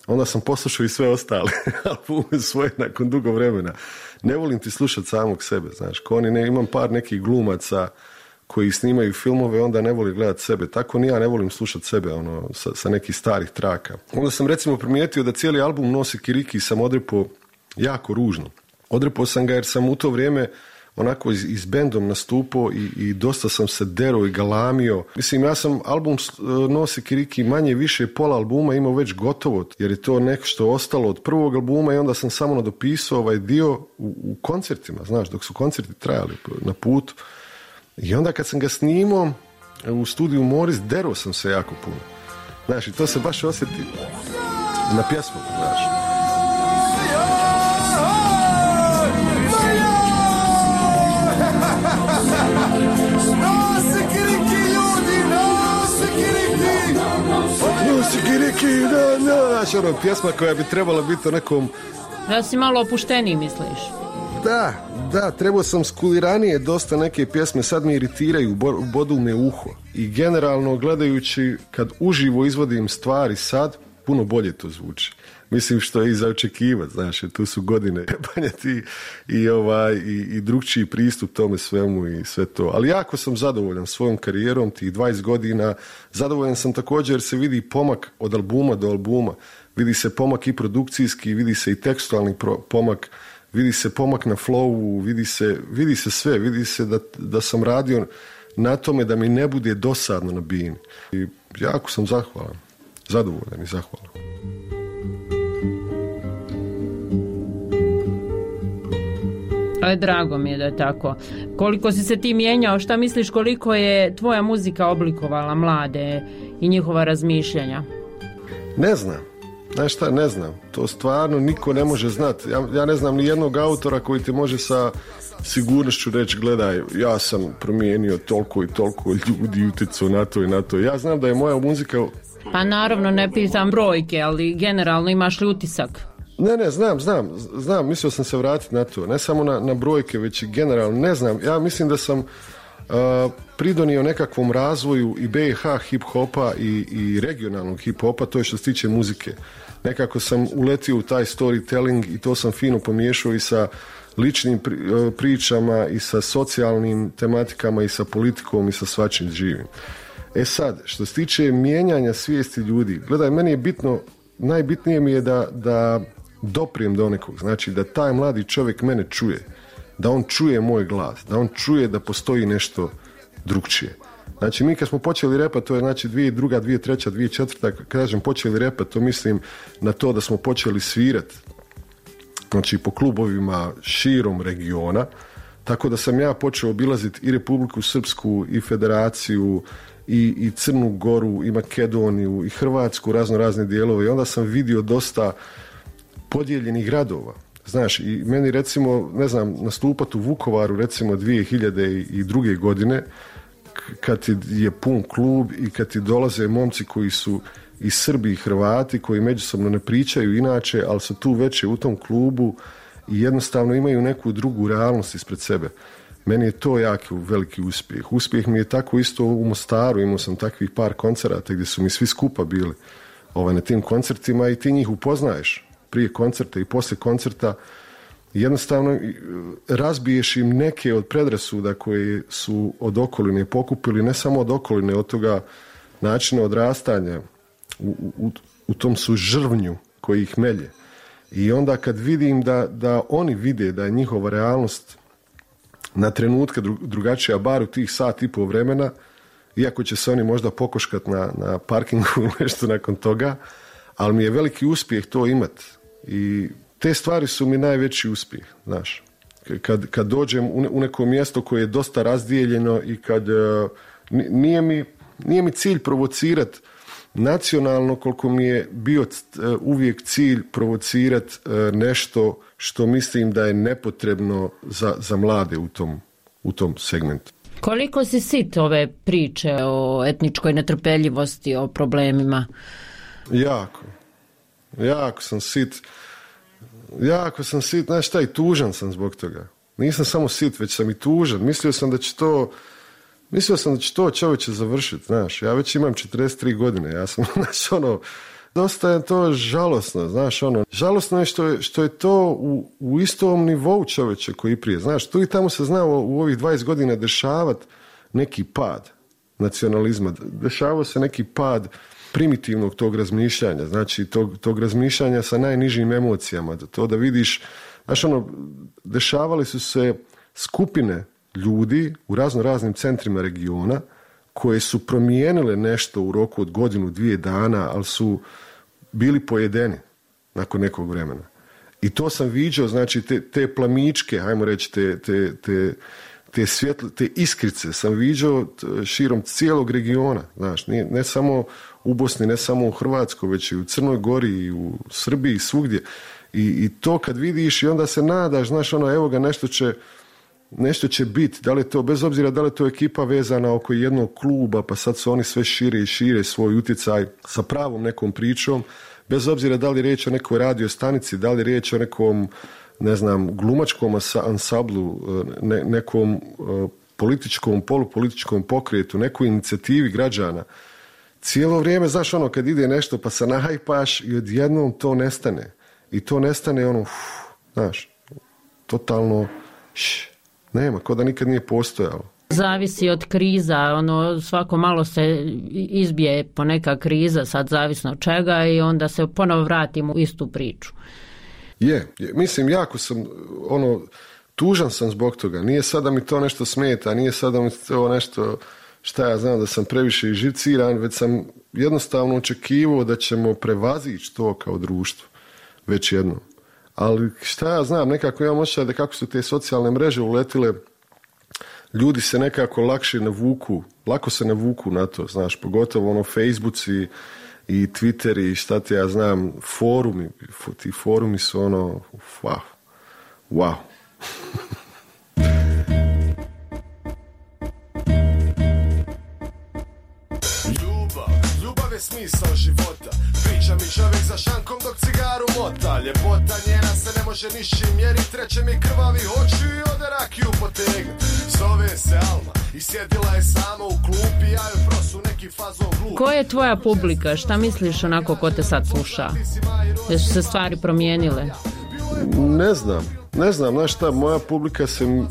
onda sam poslušao i sve ostale albume svoje nakon dugo vremena. Ne volim ti slušati samog sebe, znaš, ko oni imam par nekih glumaca koji snimaju filmove, onda ne voli gledati sebe. Tako ni ja ne volim slušati sebe sa nekih starih traka. Onda sam recimo primijetio da cijeli album nosi kiriki i sam odrepao jako ružno. Odrepao sam ga jer sam u to vrijeme onako iz bendom nastupao i dosta sam se derao i galamio. Mislim, ja sam album Nosi kiriki manje više pola albuma imao već gotovo, jer je to nešto ostalo od prvog albuma i onda sam samo nadopisao ovaj dio u koncertima, znaš, dok su koncerti trajali na putu. I onda kad sam ga snimao u studiju Moris, derao sam se jako puno. Znaš, i to se baš osjeti na pjesmu, znaš. Znaš, ono, pjesma koja bi trebala biti o nekom... Da si malo opušteniji, misliš? Da, trebao sam skuliranije dosta neke pjesme, sad me iritiraju, bodu me uho. I generalno, gledajući, kad uživo izvodim stvari sad, puno bolje to zvuči. Mislim što je i za očekivati, znaš, tu su godine banjati i drugčiji pristup tome svemu i sve to. Ali jako sam zadovoljan svojom karijerom, tih 20 godina. Zadovoljan sam također jer se vidi pomak od albuma do albuma. Vidi se pomak i produkcijski, vidi se i tekstualni pomak, vidi se pomak na flowu, vidi se sve, vidi se da sam radio na tome da mi ne bude dosadno na bini. I jako sam zahvalan, zadovoljan i zahvalan. Ale drago mi je da je tako. Koliko si se ti mijenjao, šta misliš koliko je tvoja muzika oblikovala mlade i njihova razmišljanja? Ne znam. Znaš šta, ne znam. To stvarno niko ne može znati. Ja ne znam ni jednog autora koji ti može sa sigurnošću reći, gledaj, ja sam promijenio toliko i toliko ljudi, utjecao na to i na to. Ja znam da je moja muzika... Pa naravno ne pitam brojke, ali generalno imaš li utisak? Ne, znam, mislio sam se vratiti na to. Ne samo na brojke, već i generalno. Ne znam, ja mislim da sam pridonio nekakvom razvoju i BiH hip-hopa i regionalnog hip-hopa, to je što se tiče muzike. Nekako sam uletio u taj storytelling i to sam fino pomiješao i sa ličnim pričama i sa socijalnim tematikama i sa politikom i sa svačim živim. E sad, što se tiče mijenjanja svijesti ljudi, gledaj, meni je bitno, najbitnije mi je da doprijem do nekog, znači da taj mladi čovjek mene čuje, da on čuje moj glas, da on čuje da postoji nešto drugčije. Znači mi kad smo počeli repat, to je znači 2002, 2003, 2004, kad kažem počeli repat, to mislim na to da smo počeli svirat, znači po klubovima širom regiona, tako da sam ja počeo obilaziti i Republiku Srpsku i Federaciju i Crnu Goru i Makedoniju i Hrvatsku, razne dijelove, i onda sam vidio dosta podijeljenih gradova. Znaš, i meni recimo, ne znam, nastupati u Vukovaru recimo 2002. godine, kad je pun klub i kad ti dolaze momci koji su i Srbi i Hrvati, koji međusobno ne pričaju inače, ali su tu veće u tom klubu i jednostavno imaju neku drugu realnost ispred sebe. Meni je to jako veliki uspjeh. Uspjeh mi je tako isto u Mostaru, imao sam takvih par koncerata gdje su mi svi skupa bili na tim koncertima i ti njih upoznaješ prije koncerta i poslije koncerta. Jednostavno razbiješ im neke od predrasuda koje su od okoline pokupili, ne samo od okoline, od toga načina odrastanja u tom su žrvnju koji ih melje. I onda kad vidim da oni vide da je njihova realnost na trenutke drugačija, bar u tih sat i pol vremena, iako će se oni možda pokoškati na parkingu ili nešto nakon toga, ali mi je veliki uspjeh to imati. I te stvari su mi najveći uspjeh, znaš. Kad dođem u neko mjesto koje je dosta razdijeljeno i kad nije mi cilj provocirati nacionalno, koliko mi je bio uvijek cilj provocirati nešto što mislim da je nepotrebno za mlade u tom segmentu. Koliko si sit ove priče o etničkoj netrpeljivosti, o problemima? Jako sam sit. Znaš šta, i tužan sam zbog toga. Nisam samo sit, već sam i tužan. Mislio sam da će to čovječe završiti, znaš. Ja već imam 43 godine. Ja sam, dosta je to žalosno, znaš, žalosno je što je to u istom nivou čoveče koji prije, znaš, tu i tamo se zna u ovih 20 godina dešavati neki pad nacionalizma, dešavao se neki pad primitivnog tog razmišljanja, znači tog razmišljanja sa najnižim emocijama, to da vidiš, znaš, dešavali su se skupine ljudi u raznim centrima regiona koje su promijenile nešto u roku od godinu, 2 dana, ali su bili pojedeni nakon nekog vremena. I to sam viđao, znači te plamičke, hajmo reći, te svjetle, te iskrice sam viđao širom cijelog regiona, znaš, ne samo u Bosni, ne samo u Hrvatskoj, već i u Crnoj Gori i u Srbiji i svugdje. I to kad vidiš i onda se nadaš, znaš, evo ga, nešto će biti, da li je to, bez obzira da li je to ekipa vezana oko jednog kluba, pa sad su oni sve šire i šire svoj utjecaj sa pravom nekom pričom, bez obzira da li je riječ o nekoj radio stanici, da li je riječ o nekom, ne znam, glumačkom ansamblu, nekom političkom, polupolitičkom pokretu, nekoj inicijativi građana. Cijelo vrijeme, znaš, kad ide nešto pa se nahajpaš i odjednom to nestane. I to nestane, znaš, totalno, nema, ko da nikad nije postojalo. Zavisi od kriza, svako malo se izbije po neka kriza, sad zavisno od čega, i onda se ponovo vratimo u istu priču. Je, mislim, jako sam, tužan sam zbog toga. Nije sad da mi to nešto smeta, nije sad da mi to nešto, šta ja znam, da sam previše živciran, već sam jednostavno očekivao da ćemo prevazići to kao društvo, već jednom. Ali šta ja znam, nekako imam osjećaj da kako su te socijalne mreže uletile, ljudi se nekako lako se navuku na to, znaš, pogotovo Facebooci i Twitteri i šta ti ja znam, forumi, ti forumi su wow. Ljubav je smisao života, priča mi čovjek za šankom dok cigaru mota, ljepota njena se ne može nišćim mjerit, treće mi krvavi oči i ode rakiju potegnut. Zove se Alma i sjedila je sama u klupi, ja joj prosu neki fazon glup. Ko je tvoja publika? Šta misliš onako ko te sad sluša? Jesu se stvari promijenile? Ne znam, znaš šta, moja publika se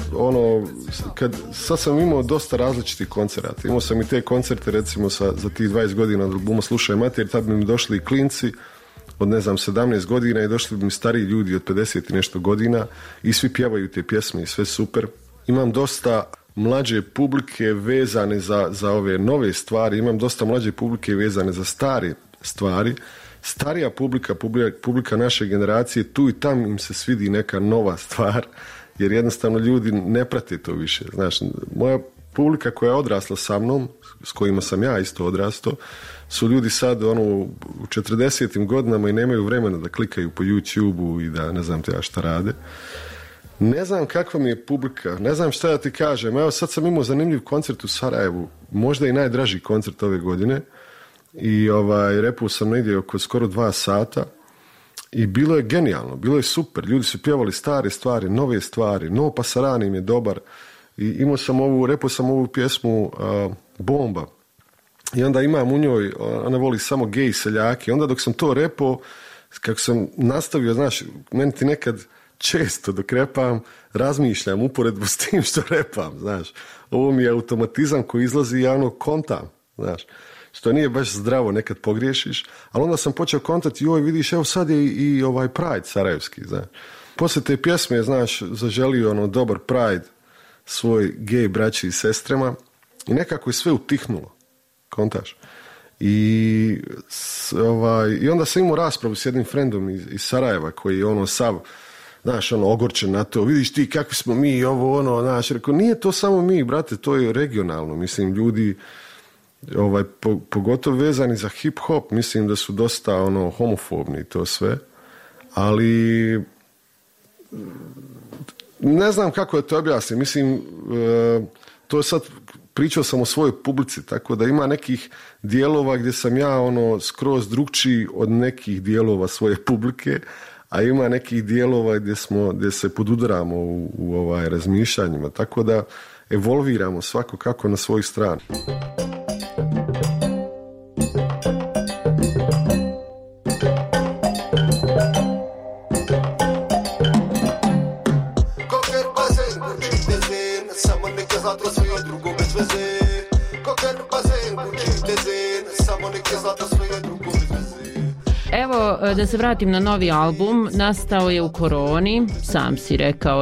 sad sam imao dosta različitih koncerata. Imao sam i te koncerte recimo za tih 20 godina od albuma Slušaj mater, tad bi mi došli i klinci od 17 godina i došli bi mi stariji ljudi od 50 i nešto godina i svi pjevaju te pjesme i sve super. Imam dosta mlađe publike vezane za ove nove stvari, imam dosta mlađe publike vezane za stare stvari. Starija publika naše generacije, tu i tam im se svidi neka nova stvar, jer jednostavno ljudi ne prate to više. Znaš, moja publika koja je odrasla sa mnom, s kojima sam ja isto odrastao, su ljudi sad u 40. godinama i nemaju vremena da klikaju po YouTube-u i da ne znam te ja šta rade. Ne znam kakva mi je publika, ne znam šta da ti kažem. Evo sad sam imao zanimljiv koncert u Sarajevu, možda i najdraži koncert ove godine, i repao sam negdje oko skoro 2 sata i bilo je genijalno, bilo je super, ljudi su pjevali stare stvari, nove stvari, No Pasaran im je dobar i repao sam ovu pjesmu Bomba i onda imam u njoj, ona voli samo gej seljake, onda dok sam to repao, kako sam nastavio, znaš, meni ti nekad često dok repam razmišljam uporedbu s tim što repam, znaš, ovo mi je automatizam koji izlazi i ja kontam, znaš, što nije baš zdravo, nekad pogriješiš, ali onda sam počeo kontati, joj vidiš, evo sad je i Pride sarajevski, znaš. Poslije te pjesme, znaš, zaželio dobar Pride svoj gej braći i sestrema i nekako je sve utihnulo, kontaš. I onda sam imao raspravu s jednim frendom iz Sarajeva koji je sav, znaš, ogorčen na to, vidiš ti kakvi smo mi, znaš, rekao, nije to samo mi, brate, to je regionalno, mislim, ljudi pogotovo vezani za hip-hop, mislim da su dosta homofobni i to sve, ali ne znam kako je to objasniti, mislim, to je sad, pričao sam o svojoj publici, tako da ima nekih dijelova gdje sam ja skroz drugčiji od nekih dijelova svoje publike, a ima nekih dijelova gdje se podudaramo u razmišljanjima, tako da evolviramo svako kako na svojoj strani. veze. Koker bazen, kućite zen, samo nek je zlata svoje drugo bez veze. Evo, da se vratim na novi album, nastao je u koroni, sam si rekao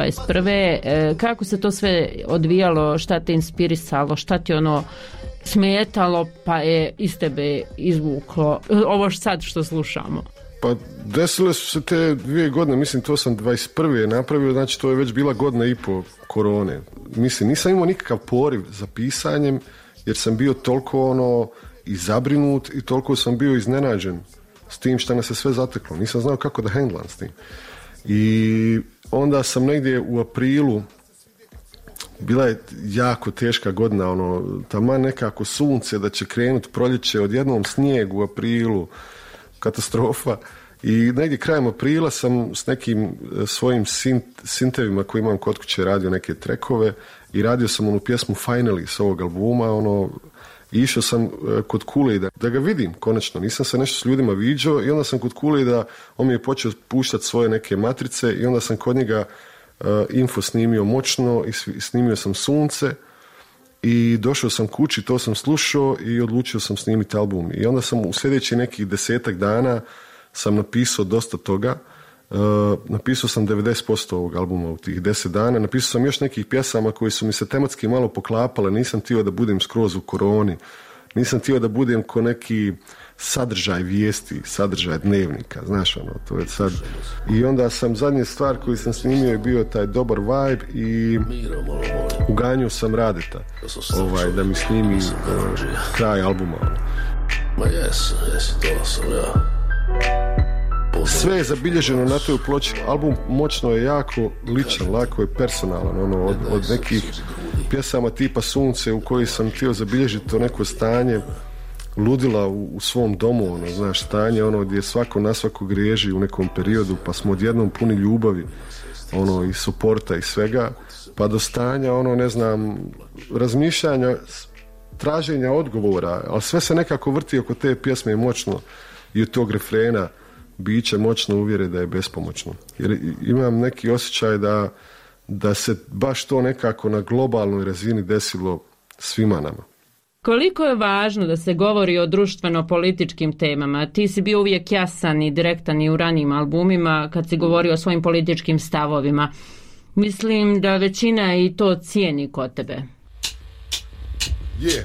21. Kako se to sve odvijalo, šta te inspirisalo, šta ti ono smetalo, pa je iz tebe izvuklo ovo sad što slušamo? Pa desile su se te 2 godine, mislim to sam 21. napravio, znači to je već bila godina i po korone. Mislim, nisam imao nikakav poriv za pisanjem, jer sam bio toliko i zabrinut i toliko sam bio iznenađen s tim što nas se sve zateklo. Nisam znao kako da handlam s tim. I onda sam negdje u aprilu, bila je jako teška godina, taman nekako sunce da će krenuti proljeće, odjednom snijeg u aprilu, katastrofa. I negdje krajem aprila sam s nekim svojim sintevima koji imam kod kuće radio neke trekove i radio sam onu pjesmu Finally s ovog albuma, i išao sam kod Kule da ga vidim konačno. Nisam se nešto s ljudima viđao i onda sam kod Kule da on mi je počeo puštati svoje neke matrice i onda sam kod njega info snimio moćno i snimio sam sunce i došao sam kući, to sam slušao i odlučio sam snimiti album. I onda sam u sljedećih nekih 10 dana sam napisao dosta toga. Napisao sam 90% ovog albuma u tih 10 dana. Napisao sam još nekih pjesama koji su mi se tematski malo poklapale. Nisam htio da budem skroz u koroni. Nisam htio da budem ko neki sadržaj vijesti, sadržaj dnevnika. Znaš, to je sad. I onda sam, zadnja stvar koju sam snimio je bio taj dobar vibe i uganjio sam Radeta da mi snimi kraj albuma. Ma jes, to sam ja. Sve je zabilježeno na toj ploči. Album moćno je jako ličan, lako je personalan, od nekih pjesama tipa Sunce u kojoj sam htio zabilježiti to neko stanje ludila u svom domu, stanje gdje svako na svako griježi u nekom periodu, pa smo odjednom puni ljubavi, i suporta i svega, pa do stanja, razmišljanja, traženja odgovora, ali sve se nekako vrti oko te pjesme moćno i od tog refrena biće moćno uvjere da je bespomoćno. Jer imam neki osjećaj da se baš to nekako na globalnoj razini desilo svima nama. Koliko je važno da se govori o društveno-političkim temama? Ti si bio uvijek jasan i direktan i u ranijim albumima kad si govorio o svojim političkim stavovima. Mislim da većina i to cijeni kod tebe. Je.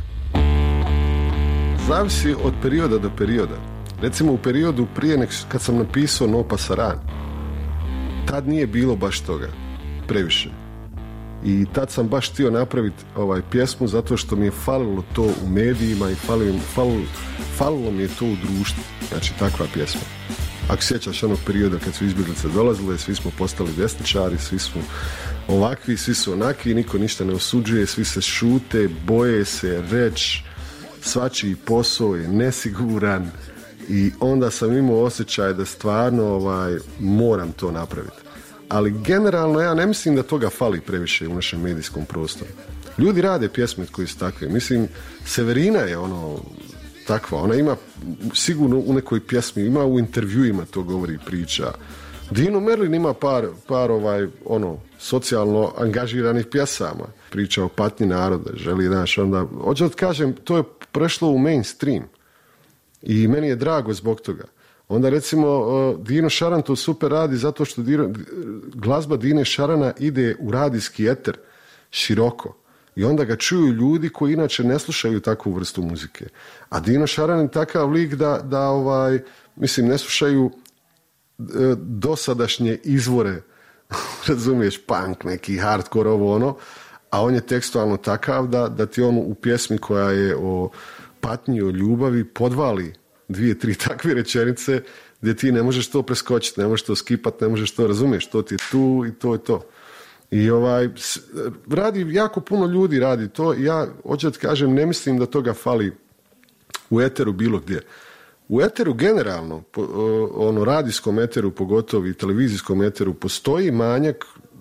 Zavisi od perioda do perioda. Recimo u periodu prije kad sam napisao No Pasaran, tad nije bilo baš toga previše. I tad sam baš htio napraviti pjesmu zato što mi je falilo to u medijima i falilo mi je to u društvu. Znači takva pjesma. Ako sjećaš onog perioda kad su izbjeglice dolazile, svi smo postali desničari, svi smo ovakvi, svi su onakvi, niko ništa ne osuđuje, svi se šute, boje se reći, svačiji posao je nesiguran. I onda sam imao osjećaj da stvarno moram to napraviti. Ali generalno ja ne mislim da toga fali previše u našem medijskom prostoru. Ljudi rade pjesme koji su takve. Mislim, Severina je takva. Ona ima sigurno u nekoj pjesmi, ima u intervjuima, to govori, priča. Dino Merlin ima par socijalno angažiranih pjesama. Priča o patnji naroda, želi, onda... Hoću da kažem, to je prešlo u mainstream. I meni je drago zbog toga. Onda recimo Dino Šaran to super radi zato što glazba Dine Šarana ide u radijski eter široko. I onda ga čuju ljudi koji inače ne slušaju takvu vrstu muzike. A Dino Šaran je takav lik da ne slušaju dosadašnje izvore, razumiješ, punk, neki hardcore, a on je tekstualno takav da ti on u pjesmi koja je o patnji, o ljubavi podvali 2-3 takve rečenice gdje ti ne možeš to preskočiti, ne možeš to skipati, ne možeš to, razumiješ, to ti je tu i to je to. I radi, jako puno ljudi radi to i ja hoću da kažem, ne mislim da toga fali u eteru bilo gdje. U eteru generalno, radijskom eteru pogotovo i televizijskom eteru postoji manjak,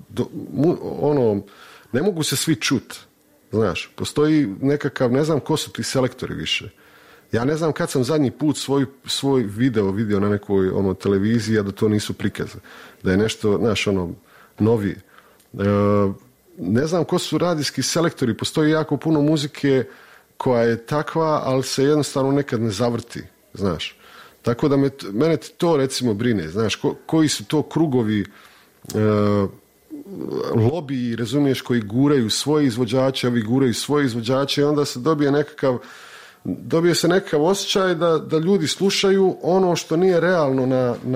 ne mogu se svi čuti. Znaš, postoji nekakav, ne znam ko su ti selektori više. Ja ne znam kad sam zadnji put svoj video vidio na nekoj televiziji, a da to nisu prikaze. Da je nešto, znaš, novije. ne znam ko su radijski selektori, postoji jako puno muzike koja je takva, ali se jednostavno nekad ne zavrti, znaš. Tako da mene to recimo brine, znaš, koji su to krugovi, lobiji, razumiješ, koji guraju svoje izvođače, ovi guraju svoje izvođače i onda se dobije se nekakav osjećaj da ljudi slušaju ono što nije realno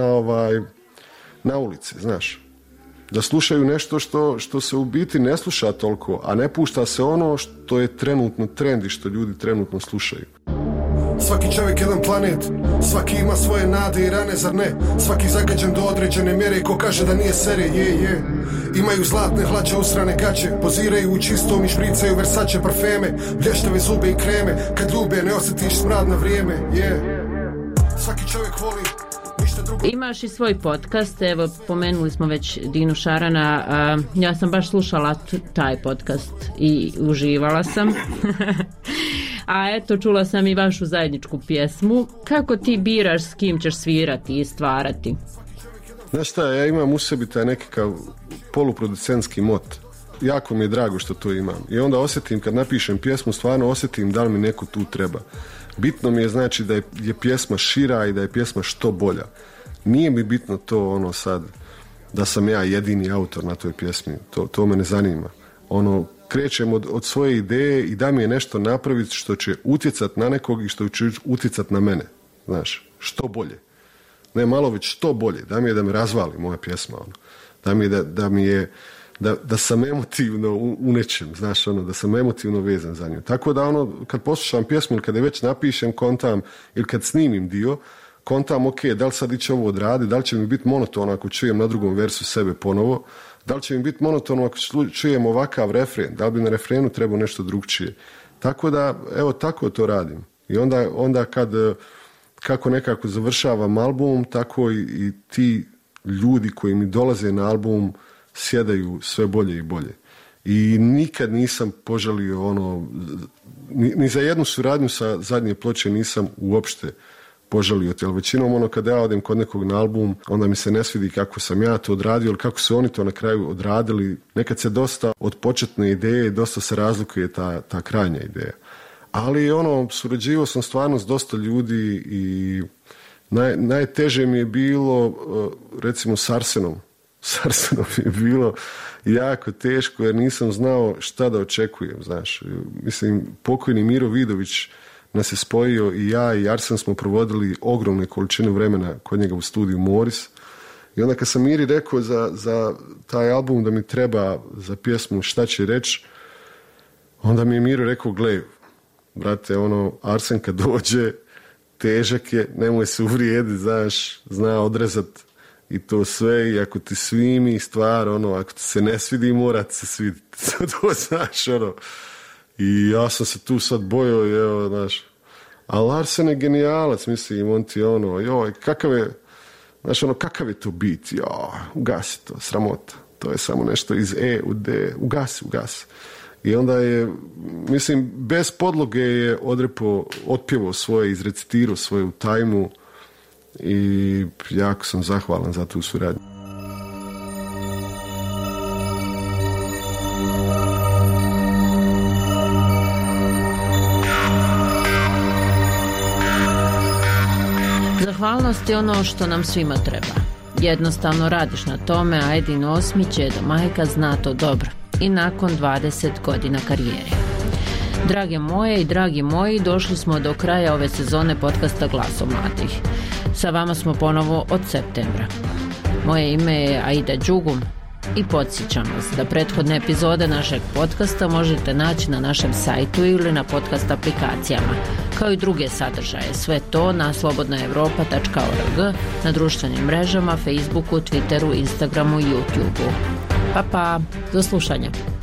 na ulici, znaš. Da slušaju nešto što se u biti ne sluša toliko, a ne pušta se ono što je trenutno trend i što ljudi trenutno slušaju. Svaki čovjek jedan planet, svaki ima svoje nade i rane, zar ne? Svaki zagađen do određene mjere i ko kaže da nije sere, je. Imaju zlatne hlače, usrane gaće, poziraju u čistom i špricaju Versace parfeme, blještave zube i kreme, kad ljube ne osjetiš smrad na vrijeme, je. Svaki čovjek voli. Imaš i svoj podcast, evo pomenuli smo već Dinu Šarana, ja sam baš slušala taj podcast i uživala sam. A eto, čula sam i vašu zajedničku pjesmu. Kako ti biraš s kim ćeš svirati i stvarati? Znaš šta, ja imam u sebi taj nekakav poluproducentski mot. Jako mi je drago što to imam. I onda osjetim, kad napišem pjesmu, stvarno osjetim da li mi neko tu treba. Bitno mi je znači da je pjesma šira i da je pjesma što bolja. Nije mi bitno to sad da sam ja jedini autor na toj pjesmi. To me ne zanima. Krećem od svoje ideje i da mi je nešto napraviti što će utjecat na nekog i što će utjecat na mene. Znaš, što bolje. Ne malo, već što bolje. Da mi je da me razvali moja pjesma. Da sam emotivno u nečem, znaš, da sam emotivno vezan za nju. Tako da kad poslušam pjesmu ili kad je već napišem, kontam, ili kad snimim dio, kontam, ok, da li sad iće ovo odradi, da li će mi biti monotono ako čujem na drugom versu sebe ponovo, da li će mi biti monotono ako čujem ovakav refren, da li bi na refrenu trebao nešto drugčije. Tako da, evo, tako to radim. I onda kako nekako završavam album, tako i ti ljudi koji mi dolaze na album sjedaju sve bolje i bolje. I nikad nisam požalio ni za jednu suradnju sa zadnje ploče nisam uopšte požalio. Jer većinom kada ja odem kod nekog na album, onda mi se ne svidi kako sam ja to odradio ili kako su oni to na kraju odradili. Nekad se dosta od početne ideje, dosta se razlikuje ta krajnja ideja. Ali surađivao sam stvarno s dosta ljudi i najteže mi je bilo recimo s Arsenom. S Arsenom je bilo jako teško jer nisam znao šta da očekujem, znaš. Mislim, pokojni Miro Vidović nas je spojio i ja i Arsen smo provodili ogromne količine vremena kod njega u studiju Moris. I onda kad sam Miri rekao za taj album da mi treba za pjesmu Šta će reći, onda mi je Miro rekao, gle, brate, Arsen kad dođe, težak je, nemoj se uvrijediti, znaš, zna odrezat i to sve, i ako ti svimi stvar, ako ti se ne svidi, mora ti se sviditi. To znaš, I ja sam se tu sad bojao, evo, znaš. Ali Arsen je genijalac, mislim, on ti joj, kakav je to bit, ugasi to, sramota. To je samo nešto iz E u D, ugasi. I onda je, mislim, bez podloge je otpjevao svoje, izrecitirao svoju tajmu i jako sam zahvalan za tu suradnju. Zahvalnost je ono što nam svima treba. Jednostavno radiš na tome, a Edin Osmić, Edo Majka, zna to dobro. I nakon 20 godina karijere. Drage moje i dragi moji, došli smo do kraja ove sezone podcasta Glasom mladih. Sa vama smo ponovo od septembra. Moje ime je Aida Đugum i podsjećam vas da prethodne epizode našeg podcasta možete naći na našem sajtu ili na podcast aplikacijama, kao i druge sadržaje. Sve to na slobodnaevropa.org, na društvenim mrežama, Facebooku, Twitteru, Instagramu i YouTubeu. Pa, do slušanja.